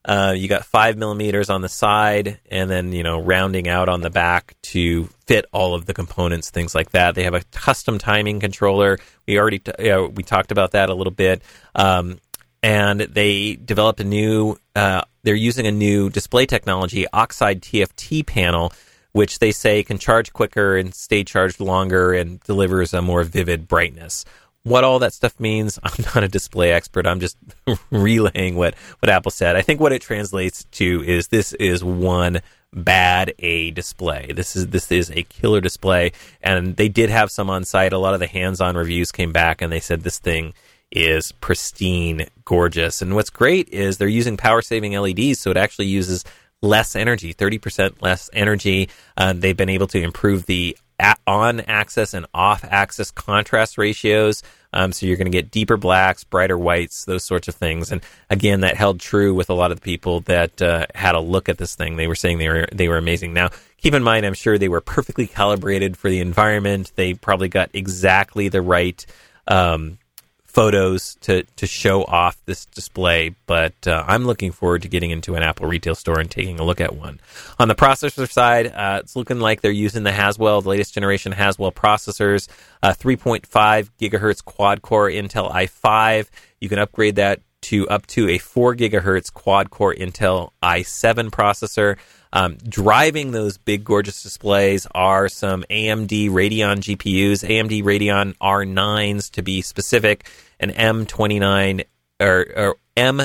Uh, you got five millimeters on the side, and then, you know, rounding out on the back to fit all of the components, things like that. They have a custom timing controller. We already t- you know, we talked about that a little bit. Um, and they developed a new, uh, they're using a new display technology, Oxide T F T panel, which they say can charge quicker and stay charged longer and delivers a more vivid brightness. What all that stuff means, I'm not a display expert. I'm just relaying what, what Apple said. I think what it translates to is this is one bad A display. This is this is a killer display, and they did have some on site. A lot of the hands-on reviews came back, and they said this thing is pristine, gorgeous. And what's great is they're using power-saving L E Ds, so it actually uses less energy, thirty percent less energy. Uh, they've been able to improve the on-axis and off-axis contrast ratios, um, so you're going to get deeper blacks, brighter whites, those sorts of things. And again, that held true with a lot of the people that uh, had a look at this thing. They were saying they were they were amazing. Now, keep in mind, I'm sure they were perfectly calibrated for the environment. They probably got exactly the right um, photos to, to show off this display, but uh, I'm looking forward to getting into an Apple retail store and taking a look at one. On the processor side, uh, it's looking like they're using the Haswell, the latest generation Haswell processors, uh, three point five gigahertz quad-core Intel i five. You can upgrade that to up to a four gigahertz quad-core Intel i seven processor. Um, driving those big, gorgeous displays are some A M D Radeon G P Us, A M D Radeon R nines to be specific, an M twenty-nine or, or M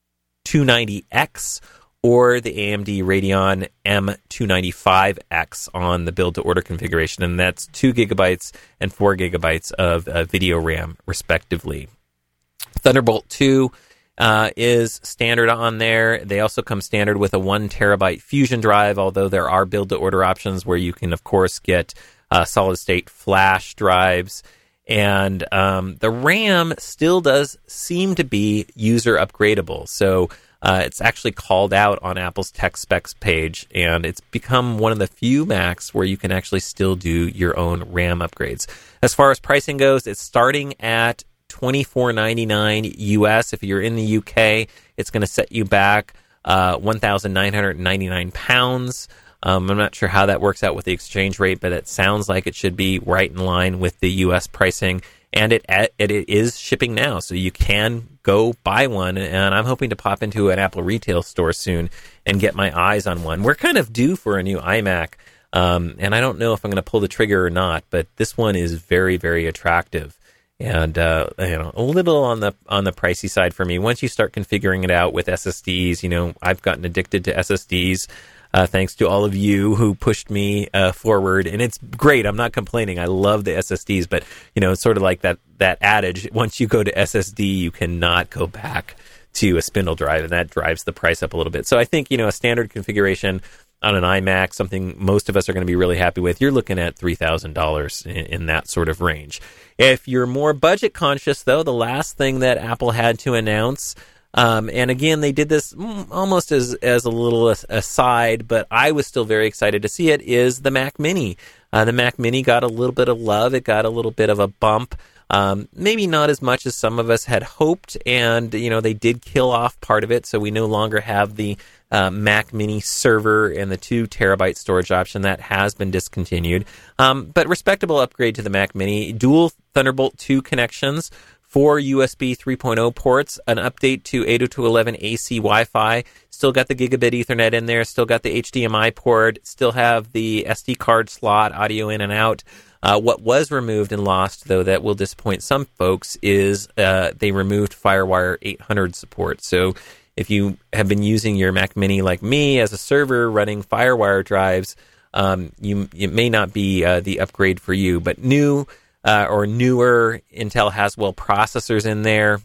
two ninety X, or the A M D Radeon M two ninety-five X on the build-to-order configuration, and that's two gigabytes and four gigabytes of uh, video RAM, respectively. Thunderbolt two Uh, is standard on there. They also come standard with a one terabyte Fusion drive, although there are build-to-order options where you can, of course, get uh, solid-state flash drives. And um, the RAM still does seem to be user upgradable. So uh, it's actually called out on Apple's tech specs page, and it's become one of the few Macs where you can actually still do your own RAM upgrades. As far as pricing goes, it's starting at twenty-four ninety-nine U S. If you're in the U K, it's going to set you back uh, one thousand nine hundred ninety-nine pounds. Um, I'm not sure how that works out with the exchange rate, but it sounds like it should be right in line with the U S pricing. And it it, it is shipping now, so you can go buy one. And I'm hoping to pop into an Apple retail store soon and get my eyes on one. We're kind of due for a new iMac, um, and I don't know if I'm going to pull the trigger or not, but this one is very, very attractive. And uh, you know, a little on the on the pricey side for me. Once you start configuring it out with S S Ds, you know, I've gotten addicted to S S Ds, uh, thanks to all of you who pushed me uh, forward, and it's great. I'm not complaining. I love the S S Ds, but you know, it's sort of like that that adage: once you go to S S D, you cannot go back to a spindle drive, and that drives the price up a little bit. So I think, you know, a standard configuration on an iMac, something most of us are going to be really happy with, you're looking at three thousand dollars in, in that sort of range. If you're more budget conscious, though, the last thing that Apple had to announce, um, and again, they did this almost as, as a little aside, but I was still very excited to see it, is the Mac Mini. Uh, the Mac Mini got a little bit of love. It got a little bit of a bump. Um, maybe not as much as some of us had hoped, and, you know, they did kill off part of it, so we no longer have the Uh, Mac Mini server and the two terabyte storage option. That has been discontinued. Um, but respectable upgrade to the Mac Mini. Dual Thunderbolt two connections, four U S B three point oh ports, an update to eight oh two dot eleven A C Wi-Fi. Still got the gigabit Ethernet in there. Still got the H D M I port. Still have the S D card slot, audio in and out. Uh, what was removed and lost, though, that will disappoint some folks, is uh, they removed FireWire eight hundred support. So if you have been using your Mac Mini like me as a server running FireWire drives, um, you it may not be uh, the upgrade for you. But new uh, or newer Intel Haswell processors in there,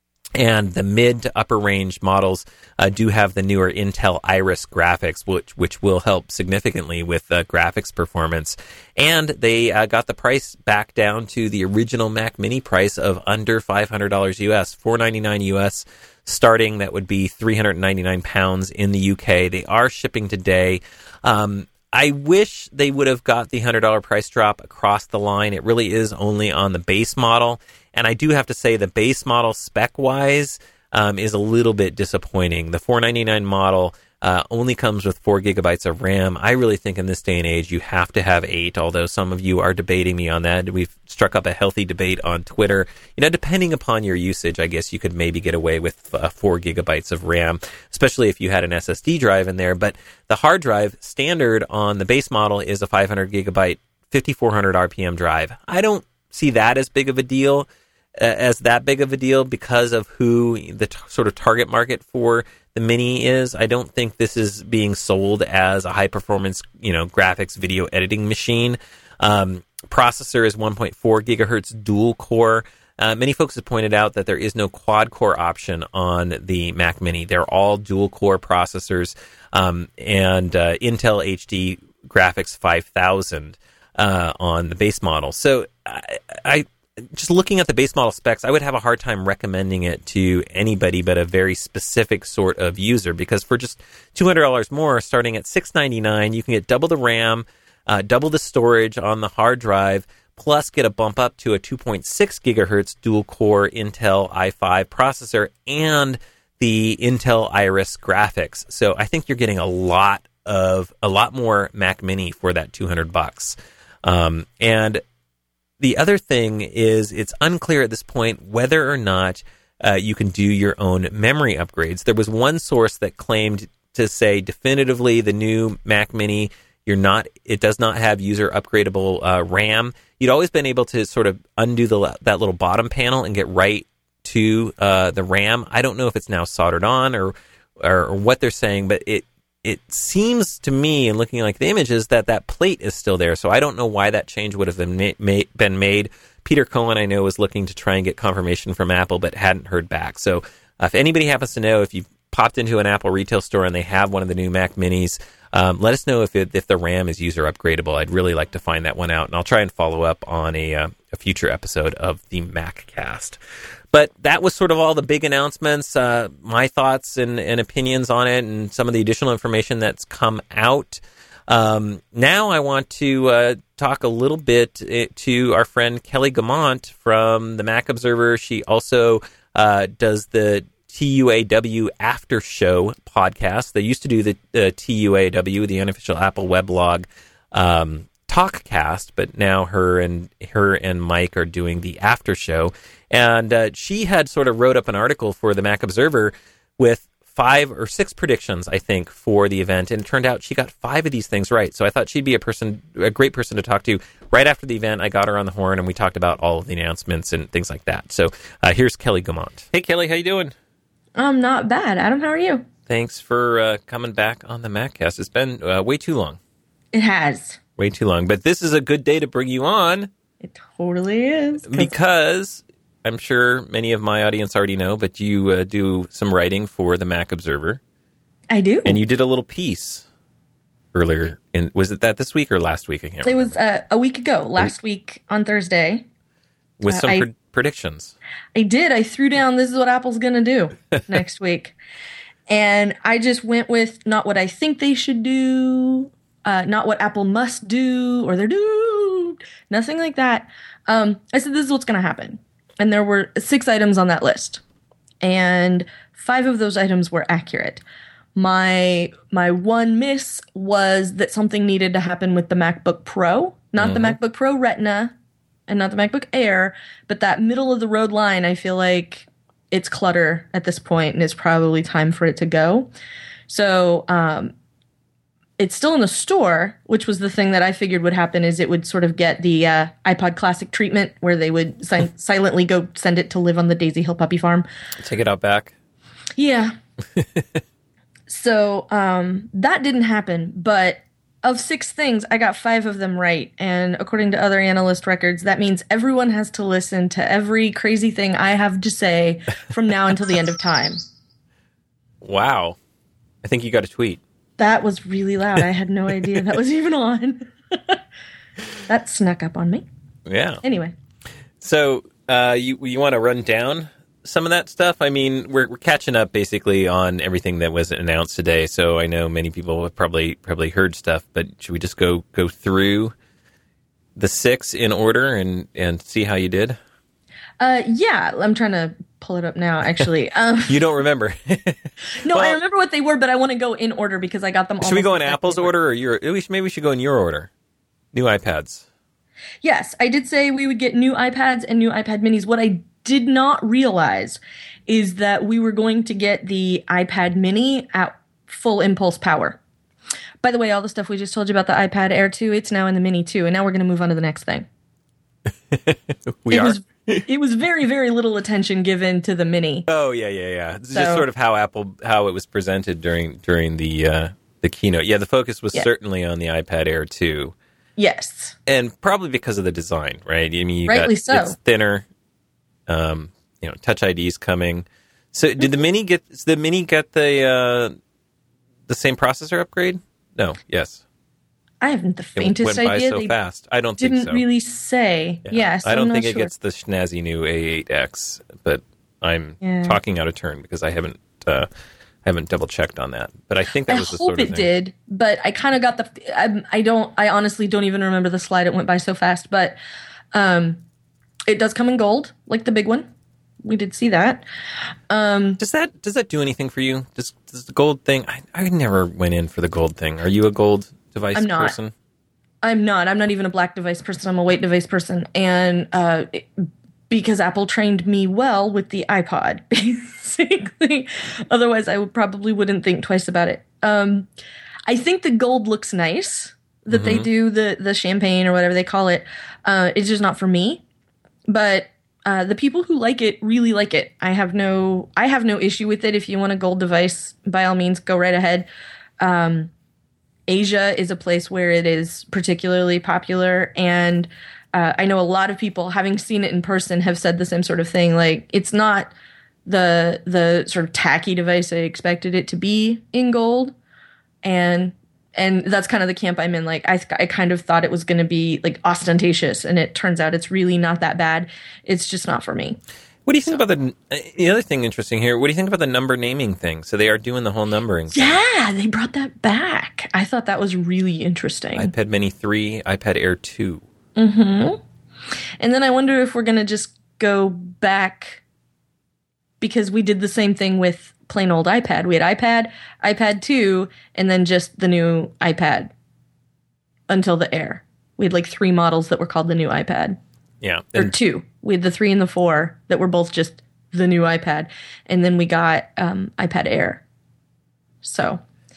and the mid to upper range models uh, do have the newer Intel Iris graphics, which which will help significantly with uh, graphics performance. And they uh, got the price back down to the original Mac Mini price of under five hundred dollars U S, four hundred ninety-nine U S. Starting, that would be three hundred ninety-nine pounds in the U K. They are shipping today. Um, I wish they would have got the one hundred dollars price drop across the line. It really is only on the base model. And I do have to say, the base model spec-wise, um, is a little bit disappointing. The four ninety-nine model uh, only comes with four gigabytes of RAM. I really think in this day and age you have to have eight, although some of you are debating me on that. We've struck up a healthy debate on Twitter. You know, depending upon your usage, I guess you could maybe get away with uh, four gigabytes of RAM, especially if you had an S S D drive in there. But the hard drive standard on the base model is a five hundred gigabyte, fifty-four hundred R P M drive. I don't see that as big of a deal, uh, as that big of a deal because of who the t- sort of target market for the Mini is. I don't think this is being sold as a high performance, you know, graphics video editing machine. Um, processor is one point four gigahertz dual core. Uh, many folks have pointed out that there is no quad core option on the Mac Mini. They're all dual core processors, um, and uh, Intel H D graphics five thousand uh, on the base model. So I, I just looking at the base model specs, I would have a hard time recommending it to anybody but a very specific sort of user, because for just two hundred dollars more, starting at six ninety-nine, you can get double the RAM, uh, double the storage on the hard drive, plus get a bump up to a two point six gigahertz dual-core Intel i five processor and the Intel Iris graphics. So I think you're getting a lot of a lot more Mac Mini for that two hundred bucks. Um, and the other thing is it's unclear at this point whether or not uh, you can do your own memory upgrades. There was one source that claimed to say definitively the new Mac Mini, you're not, it does not have user upgradable uh, RAM. You'd always been able to sort of undo the that little bottom panel and get right to uh, the RAM. I don't know if it's now soldered on or, or or what they're saying, but it it seems to me, in looking like the images, that that plate is still there. So I don't know why that change would have been ma- ma- been made. Peter Cohen, I know, was looking to try and get confirmation from Apple, but hadn't heard back. So uh, if anybody happens to know, if you've popped into an Apple retail store and they have one of the new Mac Minis, um, let us know if it, if the RAM is user upgradable. I'd really like to find that one out, and I'll try and follow up on a, uh, a future episode of the MacCast. But that was sort of all the big announcements, uh, my thoughts and, and opinions on it, and some of the additional information that's come out. Um, now I want to uh, talk a little bit to our friend Kelly Guimont from the Mac Observer. She also uh, does the T U A W After Show podcast. They used to do the uh, T U A W, the unofficial Apple weblog um, talkcast, but now her and her and Mike are doing the After Show. And uh, she had sort of wrote up an article for the Mac Observer with five or six predictions, I think, for the event. And it turned out she got five of these things right. So I thought she'd be a person, a great person to talk to. Right after the event, I got her on the horn and we talked about all of the announcements and things like that. So uh, here's Kelly Guimont. Hey, Kelly, how you doing? I'm not bad. Adam, how are you? Thanks for uh, coming back on the MacCast. It's been uh, way too long. It has. Way too long. But this is a good day to bring you on. It totally is. Because I'm sure many of my audience already know, but you uh, do some writing for the Mac Observer. I do. And you did a little piece earlier. In, was it that this week or last week? I can't remember. It was uh, a week ago, last week on Thursday. With uh, some I, pre- predictions. I did. I threw down, this is what Apple's going to do next week. And I just went with not what I think they should do, uh, not what Apple must do, or they're doomed, nothing like that. Um, I said, this is what's going to happen. And there were six items on that list. And five of those items were accurate. My my one miss was that something needed to happen with the MacBook Pro. Not mm-hmm. the MacBook Pro Retina and not the MacBook Air, but that middle of the road line, I feel like it's clutter at this point and it's probably time for it to go. So um, it's still in the store, which was the thing that I figured would happen, is it would sort of get the uh, iPod Classic treatment where they would si- silently go send it to live on the Daisy Hill puppy farm. Take it out back. Yeah. So um, that didn't happen, but of six things, I got five of them right. And according to other analyst records, that means everyone has to listen to every crazy thing I have to say from now until the end of time. Wow. I think you got a tweet. That was really loud. I had no idea that was even on. That snuck up on me. Yeah. Anyway. So uh, you you want to run down some of that stuff? I mean, we're we're catching up basically on everything that was announced today. So I know many people have probably probably heard stuff, but should we just go go through the six in order and, and see how you did? Uh, yeah, I'm trying to pull it up now, actually. Um, You don't remember? no, Well, I remember what they were, but I want to go in order because I got them all. Should we go in Apple's order or your? we should- Maybe we should go in your order. New iPads. Yes, I did say we would get new iPads and new iPad minis. What I did not realize is that we were going to get the iPad mini at full impulse power. By the way, all the stuff we just told you about the iPad Air two, it's now in the mini too, and now we're going to move on to the next thing. We it are. Was, it was very, very little attention given to the mini. Oh yeah, yeah, yeah. It's So- just sort of how Apple how it was presented during during the uh, the keynote. Yeah, the focus was Yeah. certainly on the iPad Air two, Yes. and probably because of the design, right? I mean, you Rightly got, so. It's thinner. Um, you know, Touch I D's coming. So, did the mini get did the mini get the uh, the same processor upgrade? No. Yes. I haven't the It faintest went by idea. so They fast. I don't didn't think so. really say. Yeah. Yes. I don't I'm think not it sure. gets the snazzy new A eight X, but I'm Yeah. talking out of turn because I haven't uh, haven't double checked on that. But I think that I was the hope sort of it thing. did, but I kind of got the. I, I don't. I honestly don't even remember the slide. It went by so fast, but um, it does come in gold, like the big one. We did see that. Um, Does that does that do anything for you? Does, does the gold thing? I, I never went in for the gold thing. Are you a gold device I'm not. person? I'm not. I'm not even a black device person. I'm a white device person, and uh, it- because Apple trained me well with the iPod, basically. Otherwise, I would probably wouldn't think twice about it. Um, I think the gold looks nice that they do the the champagne or whatever they call it. Uh, it's just not for me, but. Uh, the people who like it really like it. I have no, I have no issue with it. If you want a gold device, by all means, go right ahead. Um, Asia is a place where it is particularly popular, and uh, I know a lot of people, having seen it in person, have said the same sort of thing. Like, it's not the the sort of tacky device I expected it to be in gold, and and that's kind of the camp I'm in. Like, I I kind of thought it was going to be like ostentatious, and it turns out it's really not that bad. It's just not for me. What do you think about the the other thing interesting here? What do you think about the number naming thing? So they are doing the whole numbering thing. Yeah, they brought that back. I thought that was really interesting. iPad Mini three, iPad Air two. And then I wonder if we're going to just go back, because we did the same thing with plain old iPad. We had iPad, iPad two, and then just the new iPad until the Air. We had like three models that were called the new iPad. Yeah. Or And two. We had the three and the four that were both just the new iPad. And then we got um, iPad Air. So,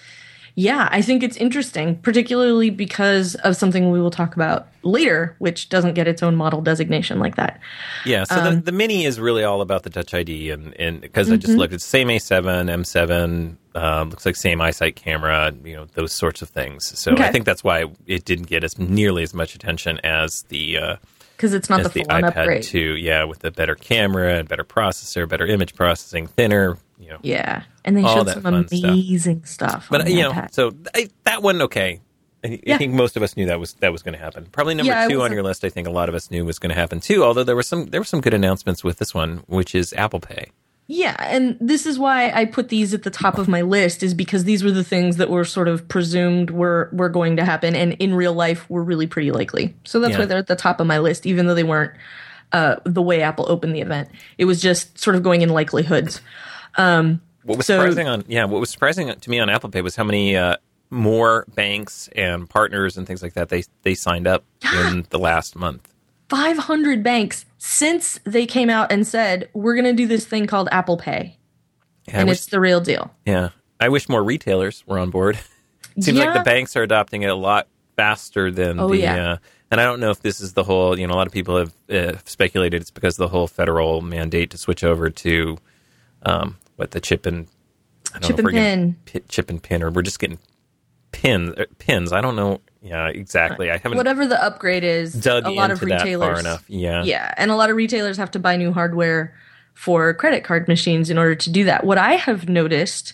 yeah, I think it's interesting, particularly because of something we will talk about later, which doesn't get its own model designation like that. yeah, so Um, the, the Mini is really all about the Touch I D, and and because I Mm-hmm. just looked, it's same A seven, M seven, uh, looks like same iSight camera, you know, those sorts of things. So I Okay. think that's why it didn't get as nearly as much attention as the uh, Because it's not as the the full-on iPad upgrade. two. Yeah, with the better camera and better processor, better image processing, thinner, you know. Yeah, and they All showed that some fun stuff. amazing stuff. But on uh, the you know, iPad. so I, that one, okay. I, I Yeah. think most of us knew that was that was going to happen. Probably number Yeah, I two on wasn't- your list. I think a lot of us knew was going to happen too. Although there were some there were some good announcements with this one, which is Apple Pay. Yeah, and this is why I put these at the top of my list, is because these were the things that were sort of presumed were were going to happen, and in real life were really pretty likely. So that's Yeah. why they're at the top of my list, even though they weren't uh, the way Apple opened the event. It was just sort of going in likelihoods. Um, What was So- surprising on yeah, what was surprising to me on Apple Pay was how many uh, more banks and partners and things like that they they signed up in the last month. five hundred banks since they came out and said, we're going to do this thing called Apple Pay, Yeah, I and wish, it's the real deal. yeah, I wish more retailers were on board. It seems like Yeah. the banks are adopting it a lot faster than Oh, the. yeah. Uh, and I don't know if this is the whole. You know, a lot of people have uh, speculated it's because of the whole federal mandate to switch over to um, what the chip and I don't Chip know if we're and getting pin. pi- chip and pin, or we're just getting pins. uh, Pins. I don't know. Yeah, exactly. I haven't Whatever the upgrade is, dug a lot of into that retailers far enough. Yeah. Yeah, and a lot of retailers have to buy new hardware for credit card machines in order to do that. What I have noticed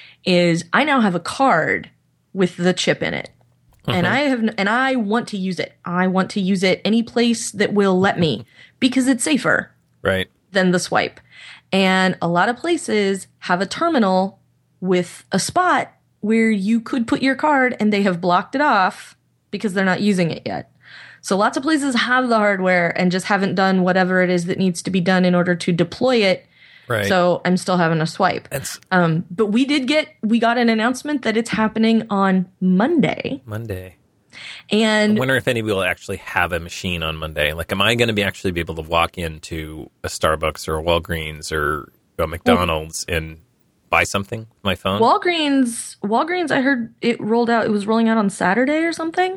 is I now have a card with the chip in it. And I have and I want to use it. I want to use it any place that will let me because it's safer Right. than the swipe. And a lot of places have a terminal with a spot where you could put your card and they have blocked it off because they're not using it yet. So lots of places have the hardware and just haven't done whatever it is that needs to be done in order to deploy it. Right. So I'm still having to swipe. Um, but we did get, we got an announcement that it's happening on Monday. Monday. And I wonder if anybody will actually have a machine on Monday. Like, am I going to be actually be able to walk into a Starbucks or a Walgreens or a McDonald's well, and buy something with my phone? Walgreens, Walgreens, I heard it rolled out, it was rolling out on Saturday or something.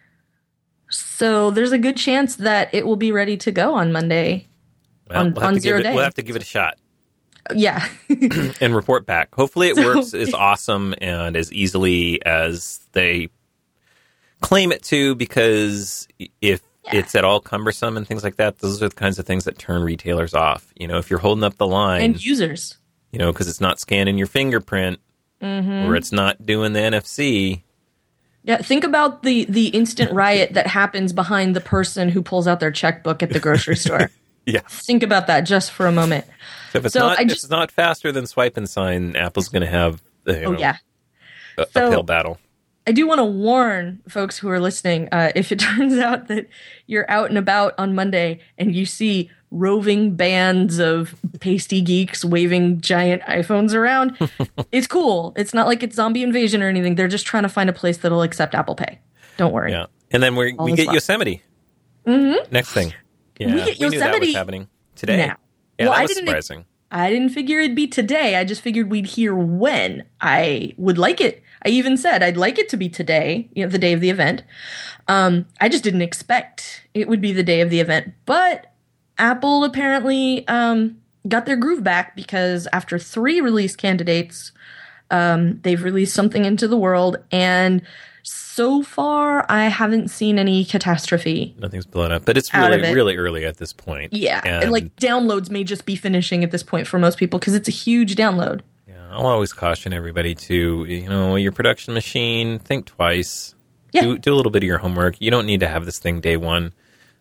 So there's a good chance that it will be ready to go on Monday. Well, on we'll on zero it, day. We'll have to give it a shot. Yeah. And report back. Hopefully it So- works as awesome and as easily as they claim it to, because if Yeah. it's at all cumbersome and things like that, those are the kinds of things that turn retailers off. You know, if you're holding up the line, And users. you know, because it's not scanning your fingerprint Mm-hmm. or it's not doing the N F C. Yeah, think about the the instant riot that happens behind the person who pulls out their checkbook at the grocery store. Yeah. Think about that just for a moment. So if it's So not I if just- it's not faster than swipe and sign, Apple's going to have you know, Oh, yeah. a So- uphill battle. I do want to warn folks who are listening, uh, if it turns out that you're out and about on Monday and you see roving bands of pasty geeks waving giant iPhones around, it's cool. It's not like it's zombie invasion or anything. They're just trying to find a place that'll accept Apple Pay. Don't worry. Yeah. And then we All we is get well. Yosemite. Mm-hmm. Next thing. Yeah, We get knew that was Yosemite happening today. now. Yeah, Well, that I was didn't- surprising. I didn't figure it'd be today. I just figured we'd hear when. I would like it. I even said I'd like it to be today, you know, the day of the event. Um, I just didn't expect it would be the day of the event. But Apple apparently um, got their groove back, because after three release candidates, um, they've released something into the world. And so far, I haven't seen any catastrophe. Nothing's blown up, but it's Out really, of it. really early at this point. Yeah, and like downloads may just be finishing at this point for most people because it's a huge download. yeah, I'll always caution everybody to, you know, your production machine, think twice. Yeah. Do, do a little bit of your homework. You don't need to have this thing day one.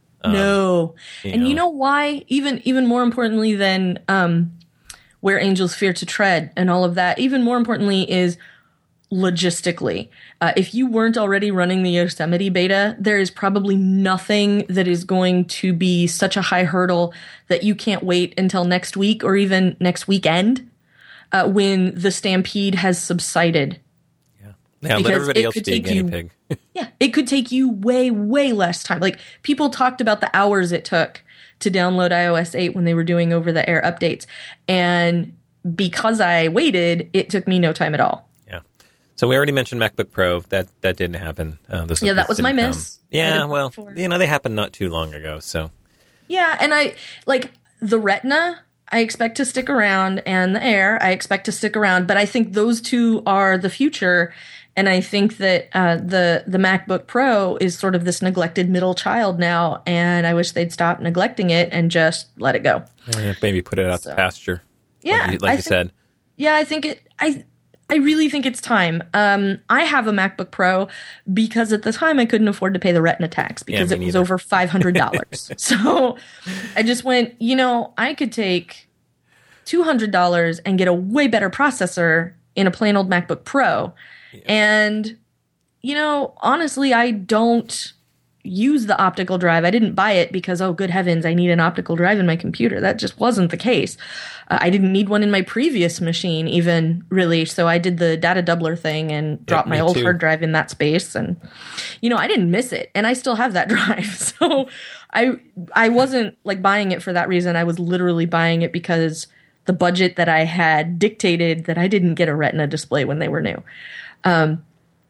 No. you And you know. know why? Even even more importantly than um, where angels fear to tread and all of that, even more importantly is logistically. Uh, if you weren't already running the Yosemite beta, there is probably nothing that is going to be such a high hurdle that you can't wait until next week or even next weekend uh, when the stampede has subsided. Yeah, let Because everybody it else could be a take guinea you- pig. Yeah, it could take you way, way less time. Like, people talked about the hours it took to download i O S eight when they were doing over-the-air updates. And because I waited, it took me no time at all. Yeah. So we already mentioned MacBook Pro. That that didn't happen. Uh, this Yeah, that this was my didn't miss. come. I Yeah, did well, before. you know, they happened not too long ago. So Yeah, and I, like, the Retina, I expect to stick around, and the Air, I expect to stick around. But I think those two are the future. And I think that uh, the the MacBook Pro is sort of this neglected middle child now, and I wish they'd stop neglecting it and just let it go. eh, maybe put it out So- to pasture. Yeah, like you, like I you think- said. Yeah, I think it. I I really think it's time. Um, I have a MacBook Pro because at the time I couldn't afford to pay the Retina tax because me it was neither. over five hundred dollars. So I just went, you know, I could take two hundred dollars and get a way better processor in a plain old MacBook Pro. And, you know, honestly, I don't use the optical drive. I didn't buy it because, oh, good heavens, I need an optical drive in my computer. That just wasn't the case. Uh, I didn't need one in my previous machine, even really. So I did the data doubler thing and dropped my me old too. hard drive in that space. And, you know, I didn't miss it. And I still have that drive. So I, I wasn't like buying it for that reason. I was literally buying it because the budget that I had dictated that I didn't get a Retina display when they were new. Um,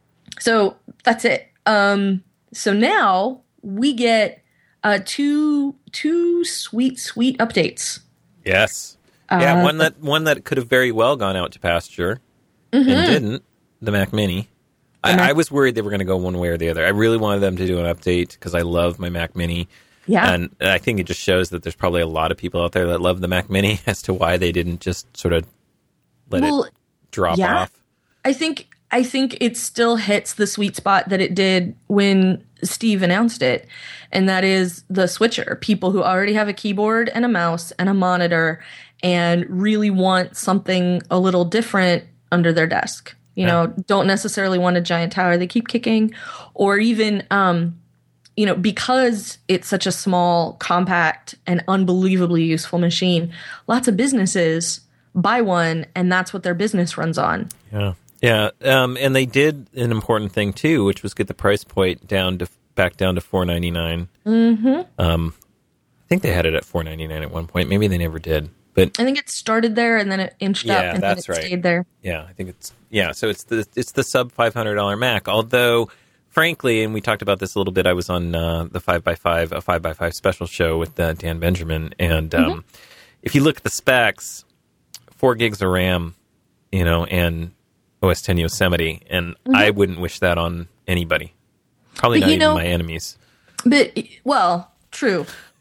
so that's it. Um, so now we get uh, two two sweet sweet updates. Yes. Yeah, Uh, one that one that could have very well gone out to pasture Mm-hmm. and didn't. The Mac Mini. I, Mac- I was worried they were going to go one way or the other. I really wanted them to do an update because I love my Mac Mini. Yeah. And I think it just shows that there's probably a lot of people out there that love the Mac Mini as to why they didn't just sort of let Well, it drop yeah. off. I think I think it still hits the sweet spot that it did when Steve announced it, and that is the switcher. People who already have a keyboard and a mouse and a monitor and really want something a little different under their desk. You Yeah. know, don't necessarily want a giant tower they keep kicking, or even um, you know, because it's such a small, compact, and unbelievably useful machine, lots of businesses buy one, and that's what their business runs on. Yeah. Yeah. Um, and they did an important thing, too, which was get the price point down to back down to four ninety-nine. Mm-hmm. Um, I think they had it at four ninety-nine at one point. Maybe they never did. But I think it started there, and then it inched yeah, up, and that's then it right. stayed there. Yeah, I think it's yeah. So it's the it's the sub five hundred dollars Mac. Although, frankly, and we talked about this a little bit. I was on uh, the five by five a five by five special show with uh, Dan Benjamin, and um, mm-hmm. if you look at the specs, four gigs of RAM, you know, and O S ten Yosemite, and mm-hmm. I wouldn't wish that on anybody. Probably but not even know, my enemies. But well, true.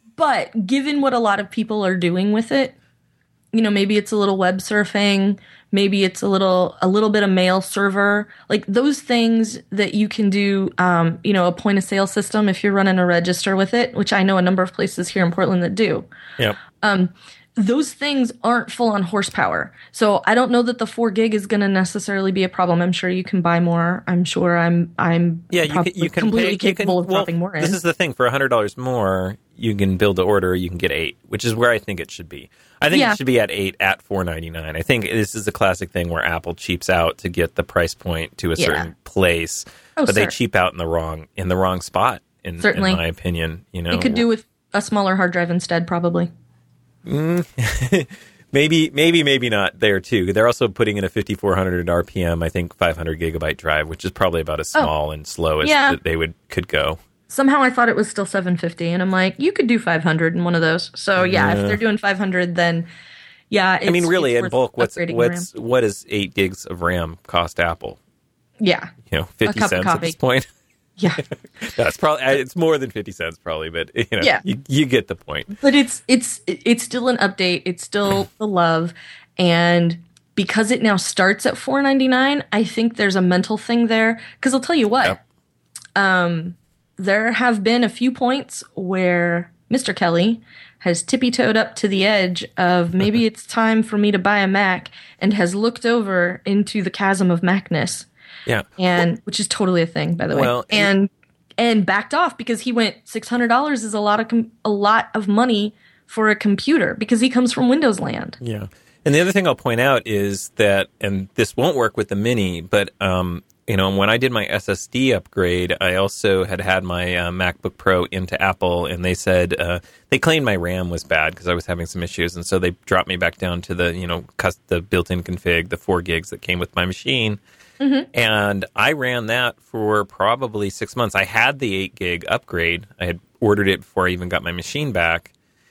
But given what a lot of people are doing with it, you know, maybe it's a little web surfing, maybe it's a little a little bit of mail server, like those things that you can do, um, you know, a point of sale system if you're running a register with it, which I know a number of places here in Portland that do. Yep. Um, those things aren't full on horsepower. So I don't know that the four gig is going to necessarily be a problem. I'm sure you can buy more. I'm sure I'm I'm yeah, you can, you can completely pay, capable you can, of well, dropping more in. This is the thing. For one hundred dollars more, you can build the order, you can get eight, which is where I think it should be. I think yeah. it should be at eight at four ninety-nine. I think this is a classic thing where Apple cheaps out to get the price point to a yeah. certain place, oh, but sir. they cheap out in the wrong in the wrong spot. In, Certainly. in my opinion, you know, they could do with a smaller hard drive instead, probably. Mm. maybe, maybe, maybe not there too. They're also putting in a fifty-four hundred R P M, I think, five hundred gigabyte drive, which is probably about as small oh. and slow as yeah. that they would could go. Somehow I thought it was still seven fifty, and I'm like, you could do five hundred in one of those. So yeah, yeah. if they're doing five hundred, then yeah. It's, I mean, really, it's in bulk, what's what's RAM. what does eight gigs of RAM cost Apple? Yeah, you know, fifty cents at this point. Yeah, no, it's probably it's more than fifty cents, probably, but you know, yeah. you, you get the point. But it's it's it's still an update. It's still the love, and because it now starts at four ninety-nine, I think there's a mental thing there. Because I'll tell you what, yep. um, there have been a few points where Mister Kelly has tippy-toed up to the edge of maybe it's time for me to buy a Mac, and has looked over into the chasm of Macness. Yeah, and which is totally a thing, by the way. Well, and and backed off because he went six hundred dollars is a lot of com- a lot of money for a computer because he comes from Windows land. Yeah, and the other thing I'll point out is that, and this won't work with the Mini, but um, you know, when I did my S S D upgrade, I also had had my uh, MacBook Pro into Apple, and they said uh, they claimed my RAM was bad because I was having some issues, and so they dropped me back down to the you know cus- the built-in config, the four gigs that came with my machine. Mm-hmm. And I ran that for probably six months. I had the eight gig upgrade. I had ordered it before I even got my machine back.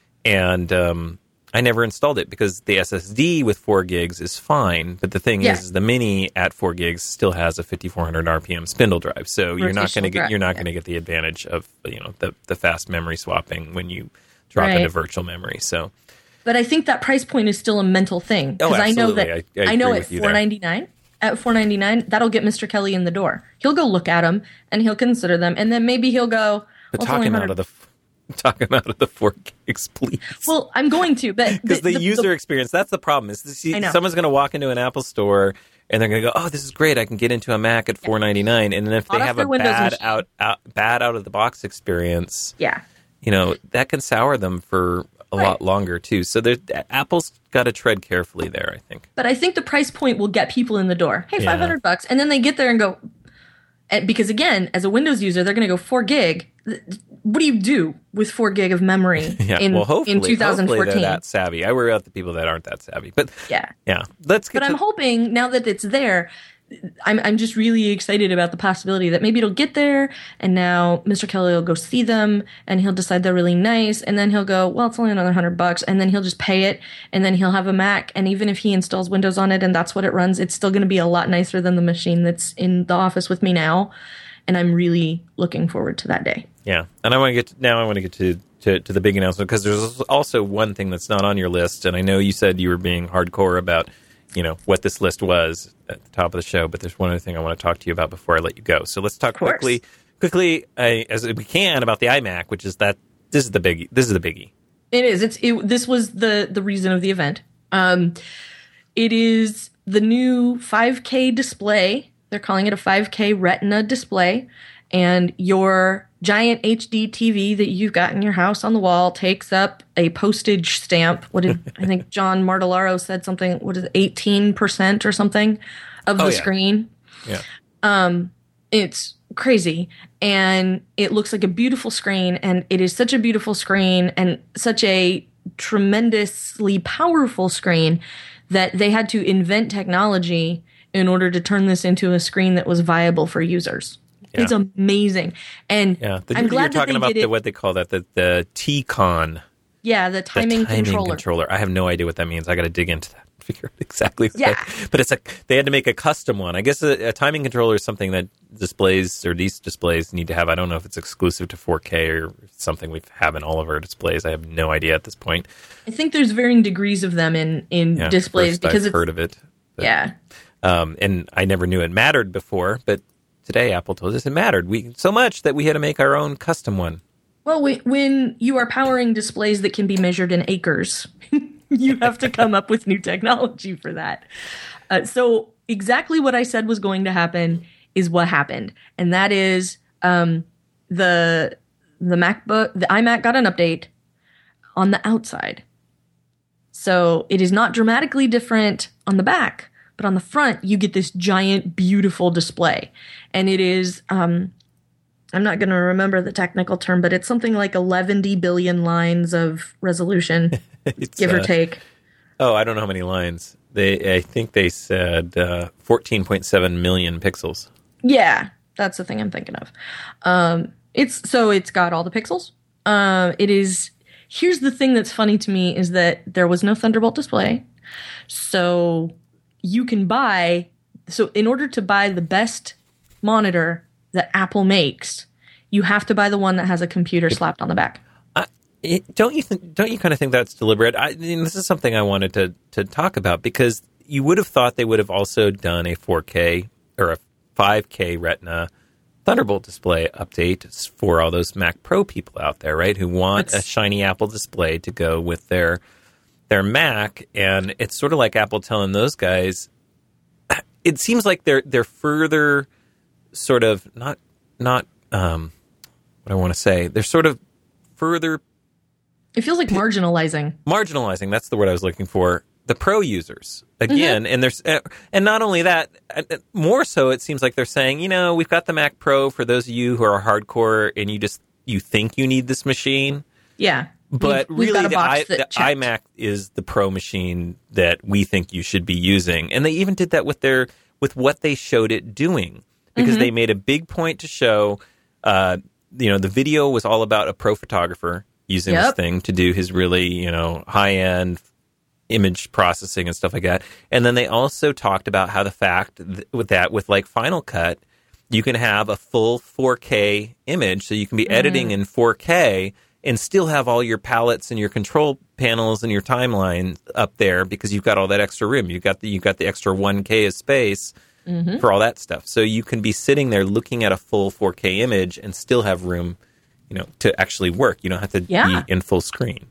And um, I never installed it because the S S D with four gigs is fine. But the thing yeah. is, is, the Mini at four gigs still has a fifty-four hundred R P M spindle drive. So you're not going to get you're not yeah. going to get the advantage of you know the, the fast memory swapping when you drop right. into virtual memory. So, but I think that price point is still a mental thing because oh, I know that I, I, I know at four ninety-nine. At four ninety-nine, that'll get Mister Kelly in the door. He'll go look at them and he'll consider them, and then maybe he'll go. But well, talk him out of the talk him out of the four gigs, please. Well, I'm going to, but because the, the, the user the, experience, that's the problem. Is this, someone's going to walk into an Apple store and they're going to go, "Oh, this is great! I can get into a Mac at four ninety-nine." And then if they have a bad out, out bad out of the box experience, yeah, you know that can sour them for a right. lot longer too. So Apple's got to tread carefully there, I think. But I think the price point will get people in the door. Hey, yeah. five hundred bucks, and then they get there and go. And because again, as a Windows user, they're going to go four gig. What do you do with four gig of memory yeah. in, well, hopefully, in twenty fourteen? Hopefully they're that savvy. I worry about the people that aren't that savvy. But yeah, yeah. Let's. Get but to- I'm hoping now that it's there. I'm I'm just really excited about the possibility that maybe it'll get there, and now Mister Kelly will go see them, and he'll decide they're really nice, and then he'll go, well, it's only another hundred bucks, and then he'll just pay it, and then he'll have a Mac, and even if he installs Windows on it and that's what it runs, it's still going to be a lot nicer than the machine that's in the office with me now, and I'm really looking forward to that day. Yeah, and I want to get to, now. I want to get to. To, to the big announcement because there's also one thing that's not on your list, and I know you said you were being hardcore about. You know, what this list was at the top of the show, but there's one other thing I want to talk to you about before I let you go. So let's talk quickly, quickly uh, as we can about the iMac, which is that this is the biggie. This is the biggie. It is. It's. It, this was the the reason of the event. Um, it is the new five K display. They're calling it a five K Retina display, and your giant H D T V that you've got in your house on the wall takes up a postage stamp. What did I think John Martellaro said something, what is it, eighteen percent or something of the oh, yeah. screen? Yeah. Um, it's crazy. And it looks like a beautiful screen. And it is such a beautiful screen and such a tremendously powerful screen that they had to invent technology in order to turn this into a screen that was viable for users. Yeah. It's amazing. And yeah, the, I'm glad you're talking that they about did the, it. what they call that, the, the T-Con. Yeah, the timing, the timing controller. controller. I have no idea what that means. I got to dig into that. Figure out exactly. What yeah. That, but it's like they had to make a custom one. I guess a, a timing controller is something that displays or these displays need to have. I don't know if it's exclusive to four K or something we have in all of our displays. I have no idea at this point. I think there's varying degrees of them in, in yeah, displays because I've it's heard of it. But, yeah. Um, and I never knew it mattered before, but today Apple told us it mattered. We so much that we had to make our own custom one. Well, we, when you are powering displays that can be measured in acres, you have to come up with new technology for that. Uh, so exactly what I said was going to happen is what happened, and that is um, the the MacBook, the iMac got an update on the outside. So it is not dramatically different on the back, but on the front you get this giant, beautiful display, and it is. Um, I'm not going to remember the technical term, but it's something like eleven billion lines of resolution, give or uh, take. Oh, I don't know how many lines. They, I think they said uh, fourteen point seven million pixels. Yeah, that's the thing I'm thinking of. Um, it's so it's got all the pixels. Uh, it is. Here's the thing that's funny to me is that there was no Thunderbolt display, so you can buy. So in order to buy the best monitor that Apple makes, you have to buy the one that has a computer slapped on the back. Uh, it, don't you th- don't you kind of think that's deliberate? I mean, this is something I wanted to to talk about because you would have thought they would have also done a four K or a five K Retina Thunderbolt display update for all those Mac Pro people out there, right? Who want that's... a shiny Apple display to go with their their Mac, and it's sort of like Apple telling those guys. It seems like they're they're further. Sort of not not um, what I want to say. They're sort of further. It feels like marginalizing. Marginalizing. That's the word I was looking for. The pro users again, mm-hmm. and there's uh, and not only that, uh, more so. It seems like they're saying, you know, we've got the Mac Pro for those of you who are hardcore and you just you think you need this machine. Yeah, but we've, really, we've the, I, the iMac is the pro machine that we think you should be using, and they even did that with their with what they showed it doing. Because mm-hmm. they made a big point to show, uh, you know, the video was all about a pro photographer using yep. this thing to do his really, you know, high-end image processing and stuff like that. And then they also talked about how the fact th- with that, with like Final Cut, you can have a full four K image, so you can be mm-hmm. editing in four K and still have all your palettes and your control panels and your timeline up there because you've got all that extra room. You've got the, you've got the extra one K of space. Mm-hmm. For all that stuff. So you can be sitting there looking at a full four K image and still have room, you know, to actually work. You don't have to yeah. be in full screen.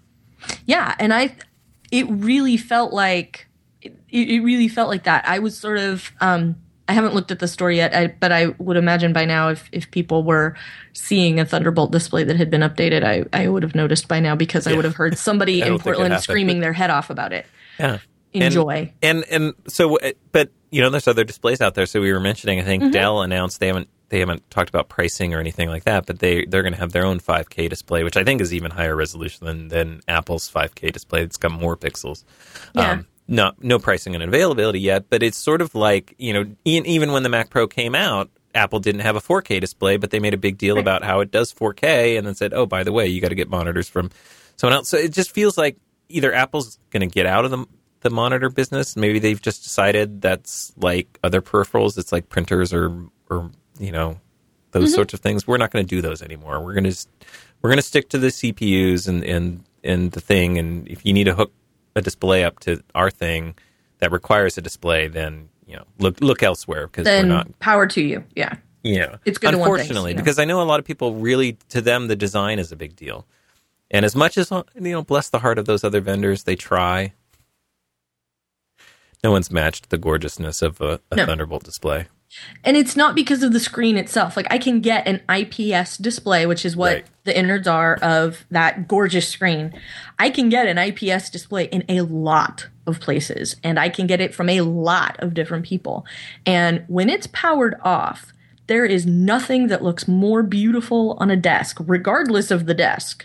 Yeah, and I, it really felt like, it, it really felt like that. I was sort of, um, I haven't looked at the story yet, I, but I would imagine by now if, if people were seeing a Thunderbolt display that had been updated, I, I would have noticed by now because yeah. I would have heard somebody in Portland screaming their head off about it. Yeah. Enjoy. And, and, and so, but, you know, there's other displays out there. So we were mentioning, I think mm-hmm. Dell announced they haven't they haven't talked about pricing or anything like that, but they they're going to have their own five K display, which I think is even higher resolution than, than Apple's five K display. It's got more pixels. Yeah. Um, no, no pricing and availability yet, but it's sort of like, you know, even when the Mac Pro came out, Apple didn't have a four K display, but they made a big deal right. about how it does four K, and then said, oh, by the way, you got to get monitors from someone else. So it just feels like either Apple's going to get out of the the monitor business. Maybe they've just decided that's like other peripherals. It's like printers or, or you know, those mm-hmm. sorts of things. We're not going to do those anymore. We're going to we're going to stick to the C P Us and, and, and the thing. And if you need to hook a display up to our thing that requires a display, then, you know, look look elsewhere because we're not. Power to you. Yeah. Yeah. It's good. Unfortunately, things, you know? because I know a lot of people really, to them, the design is a big deal. And as much as, you know, bless the heart of those other vendors, they try. No one's matched the gorgeousness of a, a no. Thunderbolt display. And it's not because of the screen itself. Like, I can get an I P S display, which is what Right. the innards are of that gorgeous screen. I can get an I P S display in a lot of places, and I can get it from a lot of different people. And when it's powered off, there is nothing that looks more beautiful on a desk, regardless of the desk,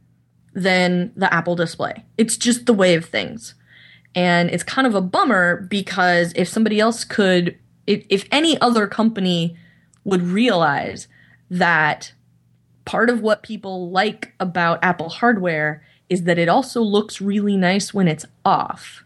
than the Apple display. It's just the way of things. And it's kind of a bummer because if somebody else could, if, if any other company would realize that part of what people like about Apple hardware is that it also looks really nice when it's off.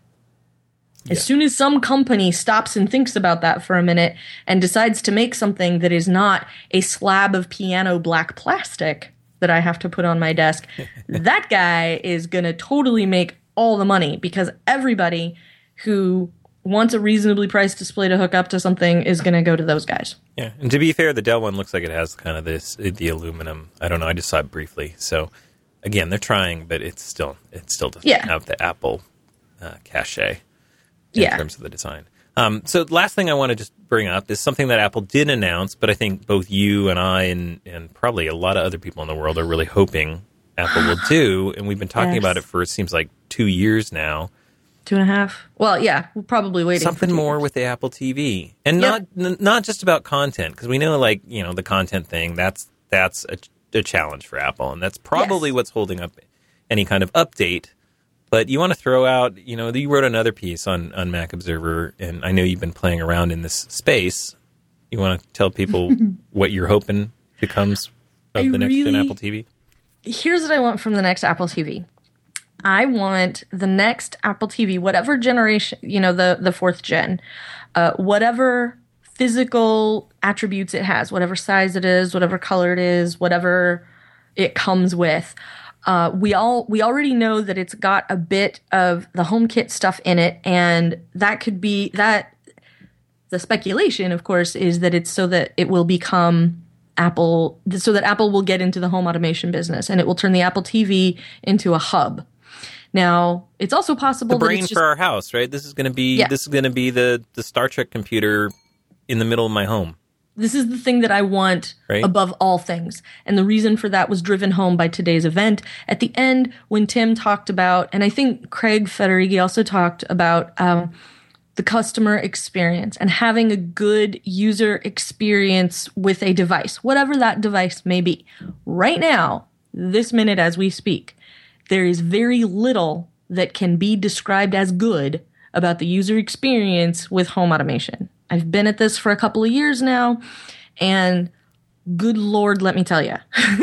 As Yeah. soon as some company stops and thinks about that for a minute and decides to make something that is not a slab of piano black plastic that I have to put on my desk, that guy is going to totally make all the money because everybody who wants a reasonably priced display to hook up to something is going to go to those guys. Yeah, and to be fair, the Dell one looks like it has kind of this, the aluminum. I don't know, I just saw it briefly. So, again, they're trying, but it's still, it still doesn't Yeah. have the Apple uh, cachet in Yeah. terms of the design. Um, so the last thing I want to just bring up is something that Apple did announce, but I think both you and I and, and probably a lot of other people in the world are really hoping Apple will do, and we've been talking Yes. about it for, it seems like, two years now. Two and a half. Well, yeah, we're probably waiting Something for two more years. with the Apple T V, and Yep. not n- not just about content, because we know, like, you know, the content thing, that's that's a, a challenge for Apple, and that's probably Yes. what's holding up any kind of update. But you want to throw out, you know, you wrote another piece on, on Mac Observer, and I know you've been playing around in this space. You want to tell people what you're hoping becomes of I the next gen really- Apple T V? Here's what I want from the next Apple T V. I want the next Apple T V, whatever generation, you know, the, the fourth gen, uh, whatever physical attributes it has, whatever size it is, whatever color it is, whatever it comes with. Uh, we all we already know that it's got a bit of the HomeKit stuff in it, and that could be that. The speculation, of course, is that it's so that it will become Apple, so that Apple will get into the home automation business, and it will turn the Apple T V into a hub. Now, it's also possible The that brain it's for just, our house, right? This is going to be Yeah. this is going to be the the Star Trek computer in the middle of my home. this is the thing that I want Right. above all things. And the reason for that was driven home by today's event. At the end, when Tim talked about, and I think Craig Federighi also talked about um, the customer experience and having a good user experience with a device, whatever that device may be. Right now, this minute as we speak, there is very little that can be described as good about the user experience with home automation. I've been at this for a couple of years now, and good Lord, let me tell you,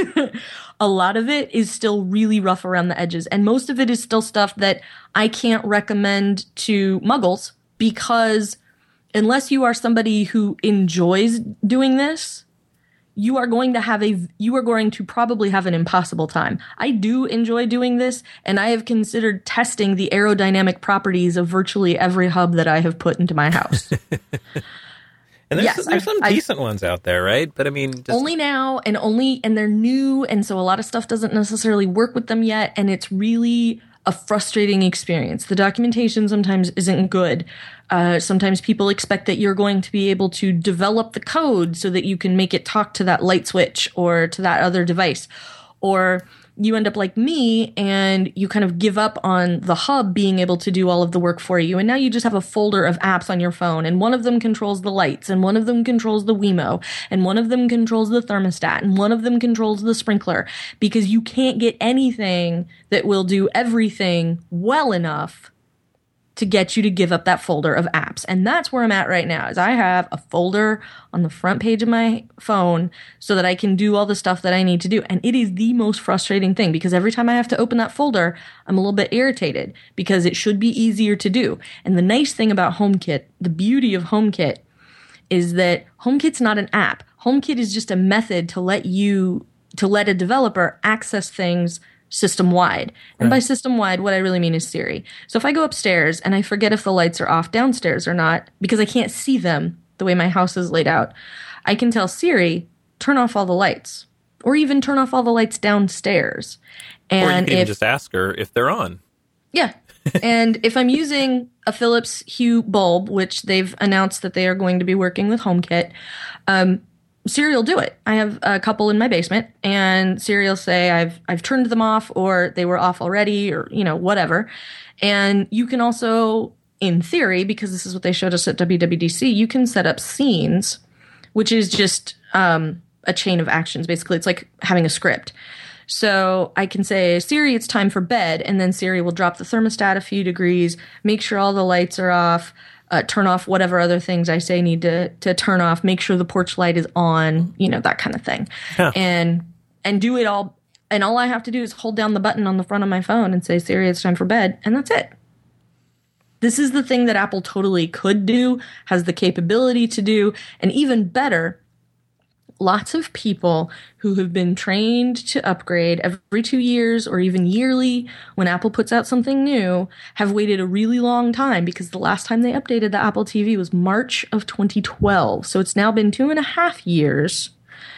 a lot of it is still really rough around the edges, and most of it is still stuff that I can't recommend to muggles because unless you are somebody who enjoys doing this, you are going to have a, you are going to probably have an impossible time. I do enjoy doing this, and I have considered testing the aerodynamic properties of virtually every hub that I have put into my house. And there's, Yes, there's I've- some I've- decent ones out there, right? But I mean, just, Only now and only, and they're new, and so a lot of stuff doesn't necessarily work with them yet, and it's really a frustrating experience. The documentation sometimes isn't good. Uh, sometimes people expect that you're going to be able to develop the code so that you can make it talk to that light switch or to that other device. Or you end up like me and you kind of give up on the hub being able to do all of the work for you. And now you just have a folder of apps on your phone, and one of them controls the lights, and one of them controls the Wemo, and one of them controls the thermostat, and one of them controls the sprinkler, because you can't get anything that will do everything well enough to get you to give up that folder of apps. And that's where I'm at right now, is I have a folder on the front page of my phone so that I can do all the stuff that I need to do. And it is the most frustrating thing, because every time I have to open that folder, I'm a little bit irritated because it should be easier to do. And the nice thing about HomeKit, the beauty of HomeKit, is that HomeKit's not an app. HomeKit is just a method to let you, to let a developer access things system-wide. And by system-wide, what I really mean is Siri. So if I go upstairs and I forget if the lights are off downstairs or not, because I can't see them the way my house is laid out, I can tell Siri, turn off all the lights, or even turn off all the lights downstairs. or you And can even if, just ask her if they're on. yeah, And if I'm using a Philips Hue bulb, which they've announced that they are going to be working with HomeKit, um, Siri will do it. I have a couple in my basement, and Siri will say I've I've turned them off, or they were off already, or you know whatever. And you can also, in theory, because this is what they showed us at W W D C, you can set up scenes, which is just um, a chain of actions. Basically, it's like having a script. So I can say, Siri, it's time for bed, and then Siri will drop the thermostat a few degrees, make sure all the lights are off, uh, turn off whatever other things I say need to to turn off, make sure the porch light is on, you know, that kind of thing. Huh. And and do it all. And all I have to do is hold down the button on the front of my phone and say, Siri, it's time for bed, and that's it. This is the thing that Apple totally could do, has the capability to do, and even better, lots of people who have been trained to upgrade every two years or even yearly when Apple puts out something new have waited a really long time, because the last time they updated the Apple T V was March of twenty twelve. So it's now been two and a half years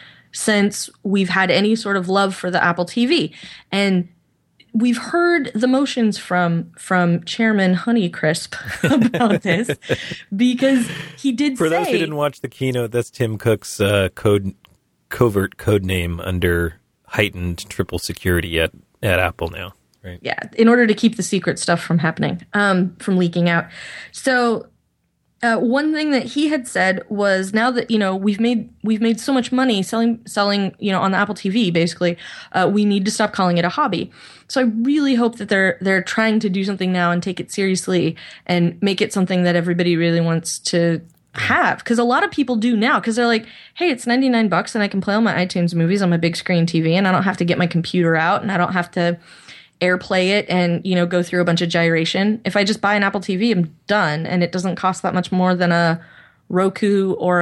since we've had any sort of love for the Apple T V. And we've heard the motions from from Chairman Honeycrisp about this, because he did For say... those who didn't watch the keynote, that's Tim Cook's uh, code covert code name under heightened triple security at, at Apple now, right? Yeah, in order to keep the secret stuff from happening, um, from leaking out. So... Uh, one thing that he had said was, now that, you know, we've made we've made so much money selling selling you know on the Apple T V, basically, uh, we need to stop calling it a hobby. So I really hope that they're they're trying to do something now and take it seriously and make it something that everybody really wants to have, because a lot of people do now, because they're like, hey, it's ninety-nine bucks and I can play all my iTunes movies on my big screen T V, and I don't have to get my computer out, and I don't have to AirPlay it and, you know, go through a bunch of gyration. If I just buy an Apple T V, I'm done, and it doesn't cost that much more than a Roku or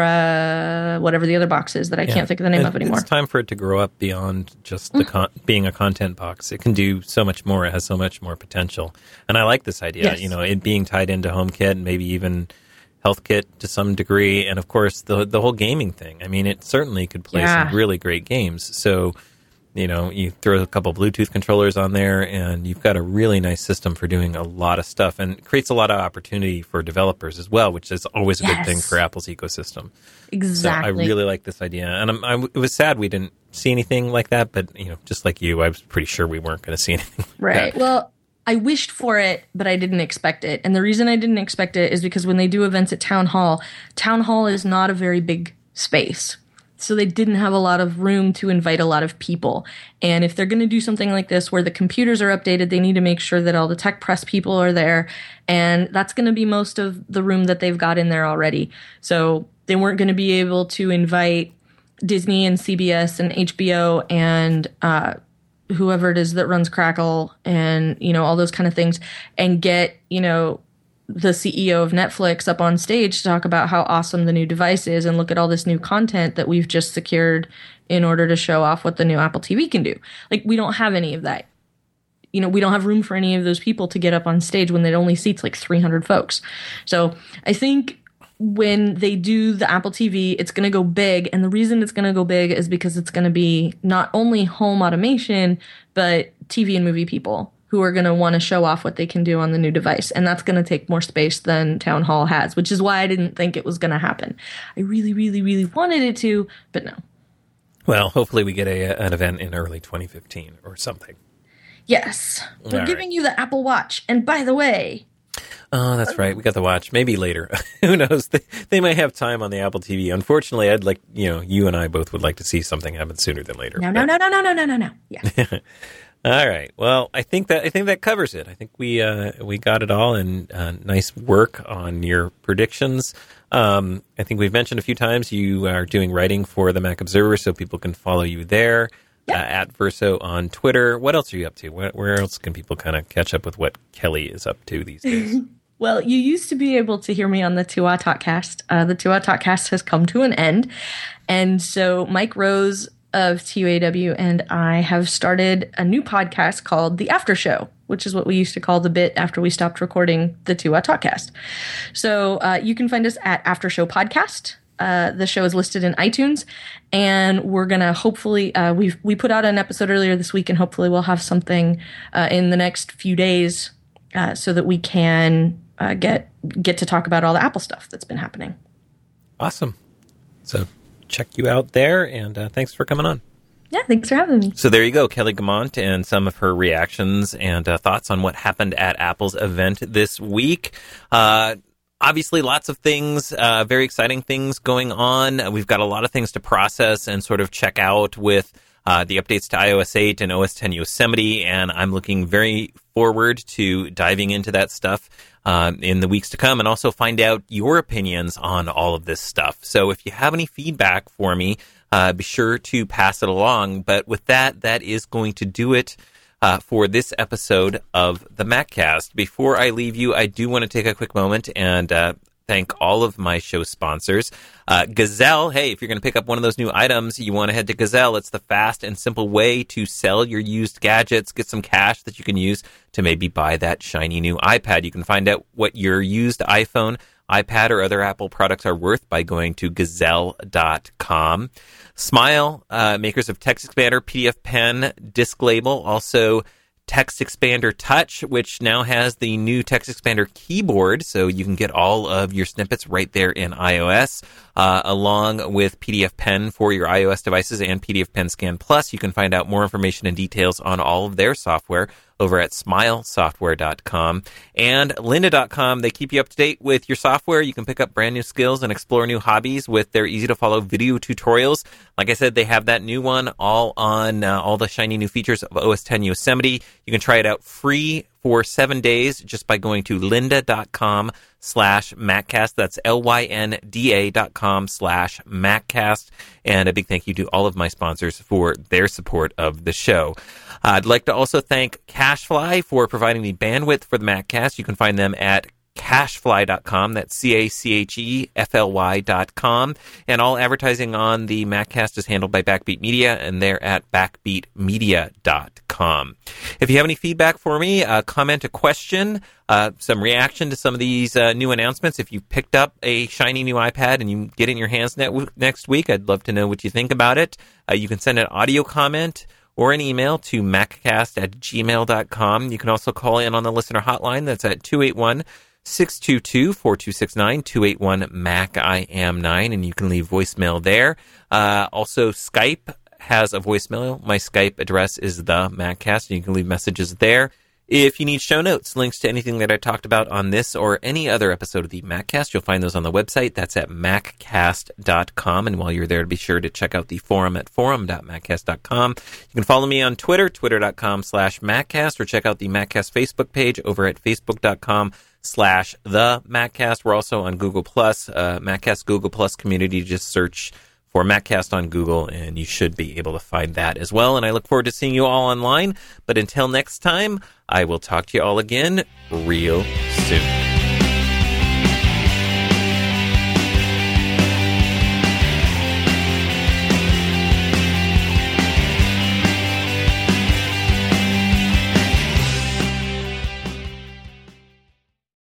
a whatever the other box is that I yeah. can't think of the name it, of anymore. It's time for it to grow up beyond just the con- being a content box. It can do so much more. It has so much more potential. And I like this idea, yes. you know, it being tied into HomeKit and maybe even HealthKit to some degree. And of course, the the whole gaming thing. I mean, it certainly could play yeah. some really great games. So, you know, you throw a couple Bluetooth controllers on there, and you've got a really nice system for doing a lot of stuff, and creates a lot of opportunity for developers as well, which is always a yes. good thing for Apple's ecosystem. Exactly. So I really like this idea, and I'm, I, it was sad we didn't see anything like that, but you know, just like you, I was pretty sure we weren't going to see anything. Like right. that. Well, I wished for it, but I didn't expect it, and the reason I didn't expect it is because when they do events at Town Hall, Town Hall is not a very big space. So they didn't have a lot of room to invite a lot of people. And if they're going to do something like this where the computers are updated, they need to make sure that all the tech press people are there. And that's going to be most of the room that they've got in there already. So they weren't going to be able to invite Disney and C B S and H B O and uh, whoever it is that runs Crackle and, you know, all those kind of things, and get, you know, the C E O of Netflix up on stage to talk about how awesome the new device is and look at all this new content that we've just secured in order to show off what the new Apple T V can do. Like, we don't have any of that. You know, we don't have room for any of those people to get up on stage when it only seats like three hundred folks. So I think when they do the Apple T V, it's going to go big. And the reason it's going to go big is because it's going to be not only home automation, but T V and movie people who are going to want to show off what they can do on the new device. And that's going to take more space than Town Hall has, which is why I didn't think it was going to happen. I really, really, really wanted it to, but no. Well, hopefully we get a, an event in early twenty fifteen or something. Yes. We're All giving right. you the Apple Watch. And by the way... Oh, that's right. We got the watch. Maybe later. Who knows? They, they might have time on the Apple T V. Unfortunately, I'd like, you know, you and I both would like to see something happen sooner than later. No, no, no, no, no, no, no, no, no. Yeah. All right. Well, I think that I think that covers it. I think we uh, we got it all, and uh, nice work on your predictions. Um, I think we've mentioned a few times you are doing writing for the Mac Observer, so people can follow you there. Yep. Uh, at Verso on Twitter. What else are you up to? Where, where else can people kind of catch up with what Kelly is up to these days? Well, you used to be able to hear me on the two A Talkcast. Uh, the two A Talkcast has come to an end, and so Mike Rose of T U A W and I have started a new podcast called The After Show, which is what we used to call the bit after we stopped recording the two A Talkcast. So uh, you can find us at After Show Podcast. Uh, the show is listed in iTunes, and we're gonna hopefully uh, we we put out an episode earlier this week, and hopefully we'll have something uh, in the next few days uh, so that we can uh, get get to talk about all the Apple stuff that's been happening. Awesome. So check you out there, and uh, thanks for coming on. Yeah, thanks for having me. So there you go, Kelly Guimont and some of her reactions and uh, thoughts on what happened at Apple's event this week. Uh, obviously, lots of things, uh, very exciting things going on. We've got a lot of things to process and sort of check out with uh, the updates to i O S eight and O S ten Yosemite, and I'm looking very forward to diving into that stuff uh, in the weeks to come, and also find out your opinions on all of this stuff. So if you have any feedback for me, Uh, be sure to pass it along. But with that, that is going to do it uh, for this episode of the MacCast. Before I leave you, I do want to take a quick moment and uh, thank all of my show sponsors. Uh, Gazelle, hey, if you're going to pick up one of those new items, you want to head to Gazelle. It's the fast and simple way to sell your used gadgets, get some cash that you can use to maybe buy that shiny new iPad. You can find out what your used iPhone, iPad, or other Apple products are worth by going to gazelle dot com. Smile, uh, makers of Text Expander, P D F Pen, Disc Label, also Text Expander Touch, which now has the new Text Expander keyboard, so you can get all of your snippets right there in iOS, uh, along with P D F Pen for your iOS devices and P D F Pen Scan Plus. You can find out more information and details on all of their software over at smile software dot com. And lynda dot com, they keep you up to date with your software. You can pick up brand new skills and explore new hobbies with their easy-to-follow video tutorials. Like I said, they have that new one all on uh, all the shiny new features of O S ten Yosemite. You can try it out free for seven days just by going to lynda dot com slash MacCast. That's L-Y-N-D-A dot com slash MacCast. And a big thank you to all of my sponsors for their support of the show. Uh, I'd like to also thank CacheFly for providing the bandwidth for the MacCast. You can find them at cachefly dot com. That's C A C H E F L Y dot com. And all advertising on the MacCast is handled by Backbeat Media, and they're at backbeat media dot com. If you have any feedback for me, a comment, a question, uh, some reaction to some of these uh, new announcements, if you picked up a shiny new iPad and you get it in your hands ne- next week, I'd love to know what you think about it. Uh, you can send an audio comment or an email to maccast at gmail dot com. You can also call in on the listener hotline. That's at two eight one, six two two, four two six nine, two eight one, Mac I am nine, and you can leave voicemail there. Uh, also, Skype has a voicemail. My Skype address is the MacCast, and you can leave messages there. If you need show notes, links to anything that I talked about on this or any other episode of the MacCast, you'll find those on the website. That's at maccast dot com. And while you're there, be sure to check out the forum at forum dot maccast dot com. You can follow me on Twitter, twitter dot com slash MacCast, or check out the MacCast Facebook page over at facebook dot com slash the MacCast. We're also on Google Plus, uh, MacCast Google Plus community. Just search for MacCast on Google, and you should be able to find that as well. And I look forward to seeing you all online. But until next time, I will talk to you all again real soon.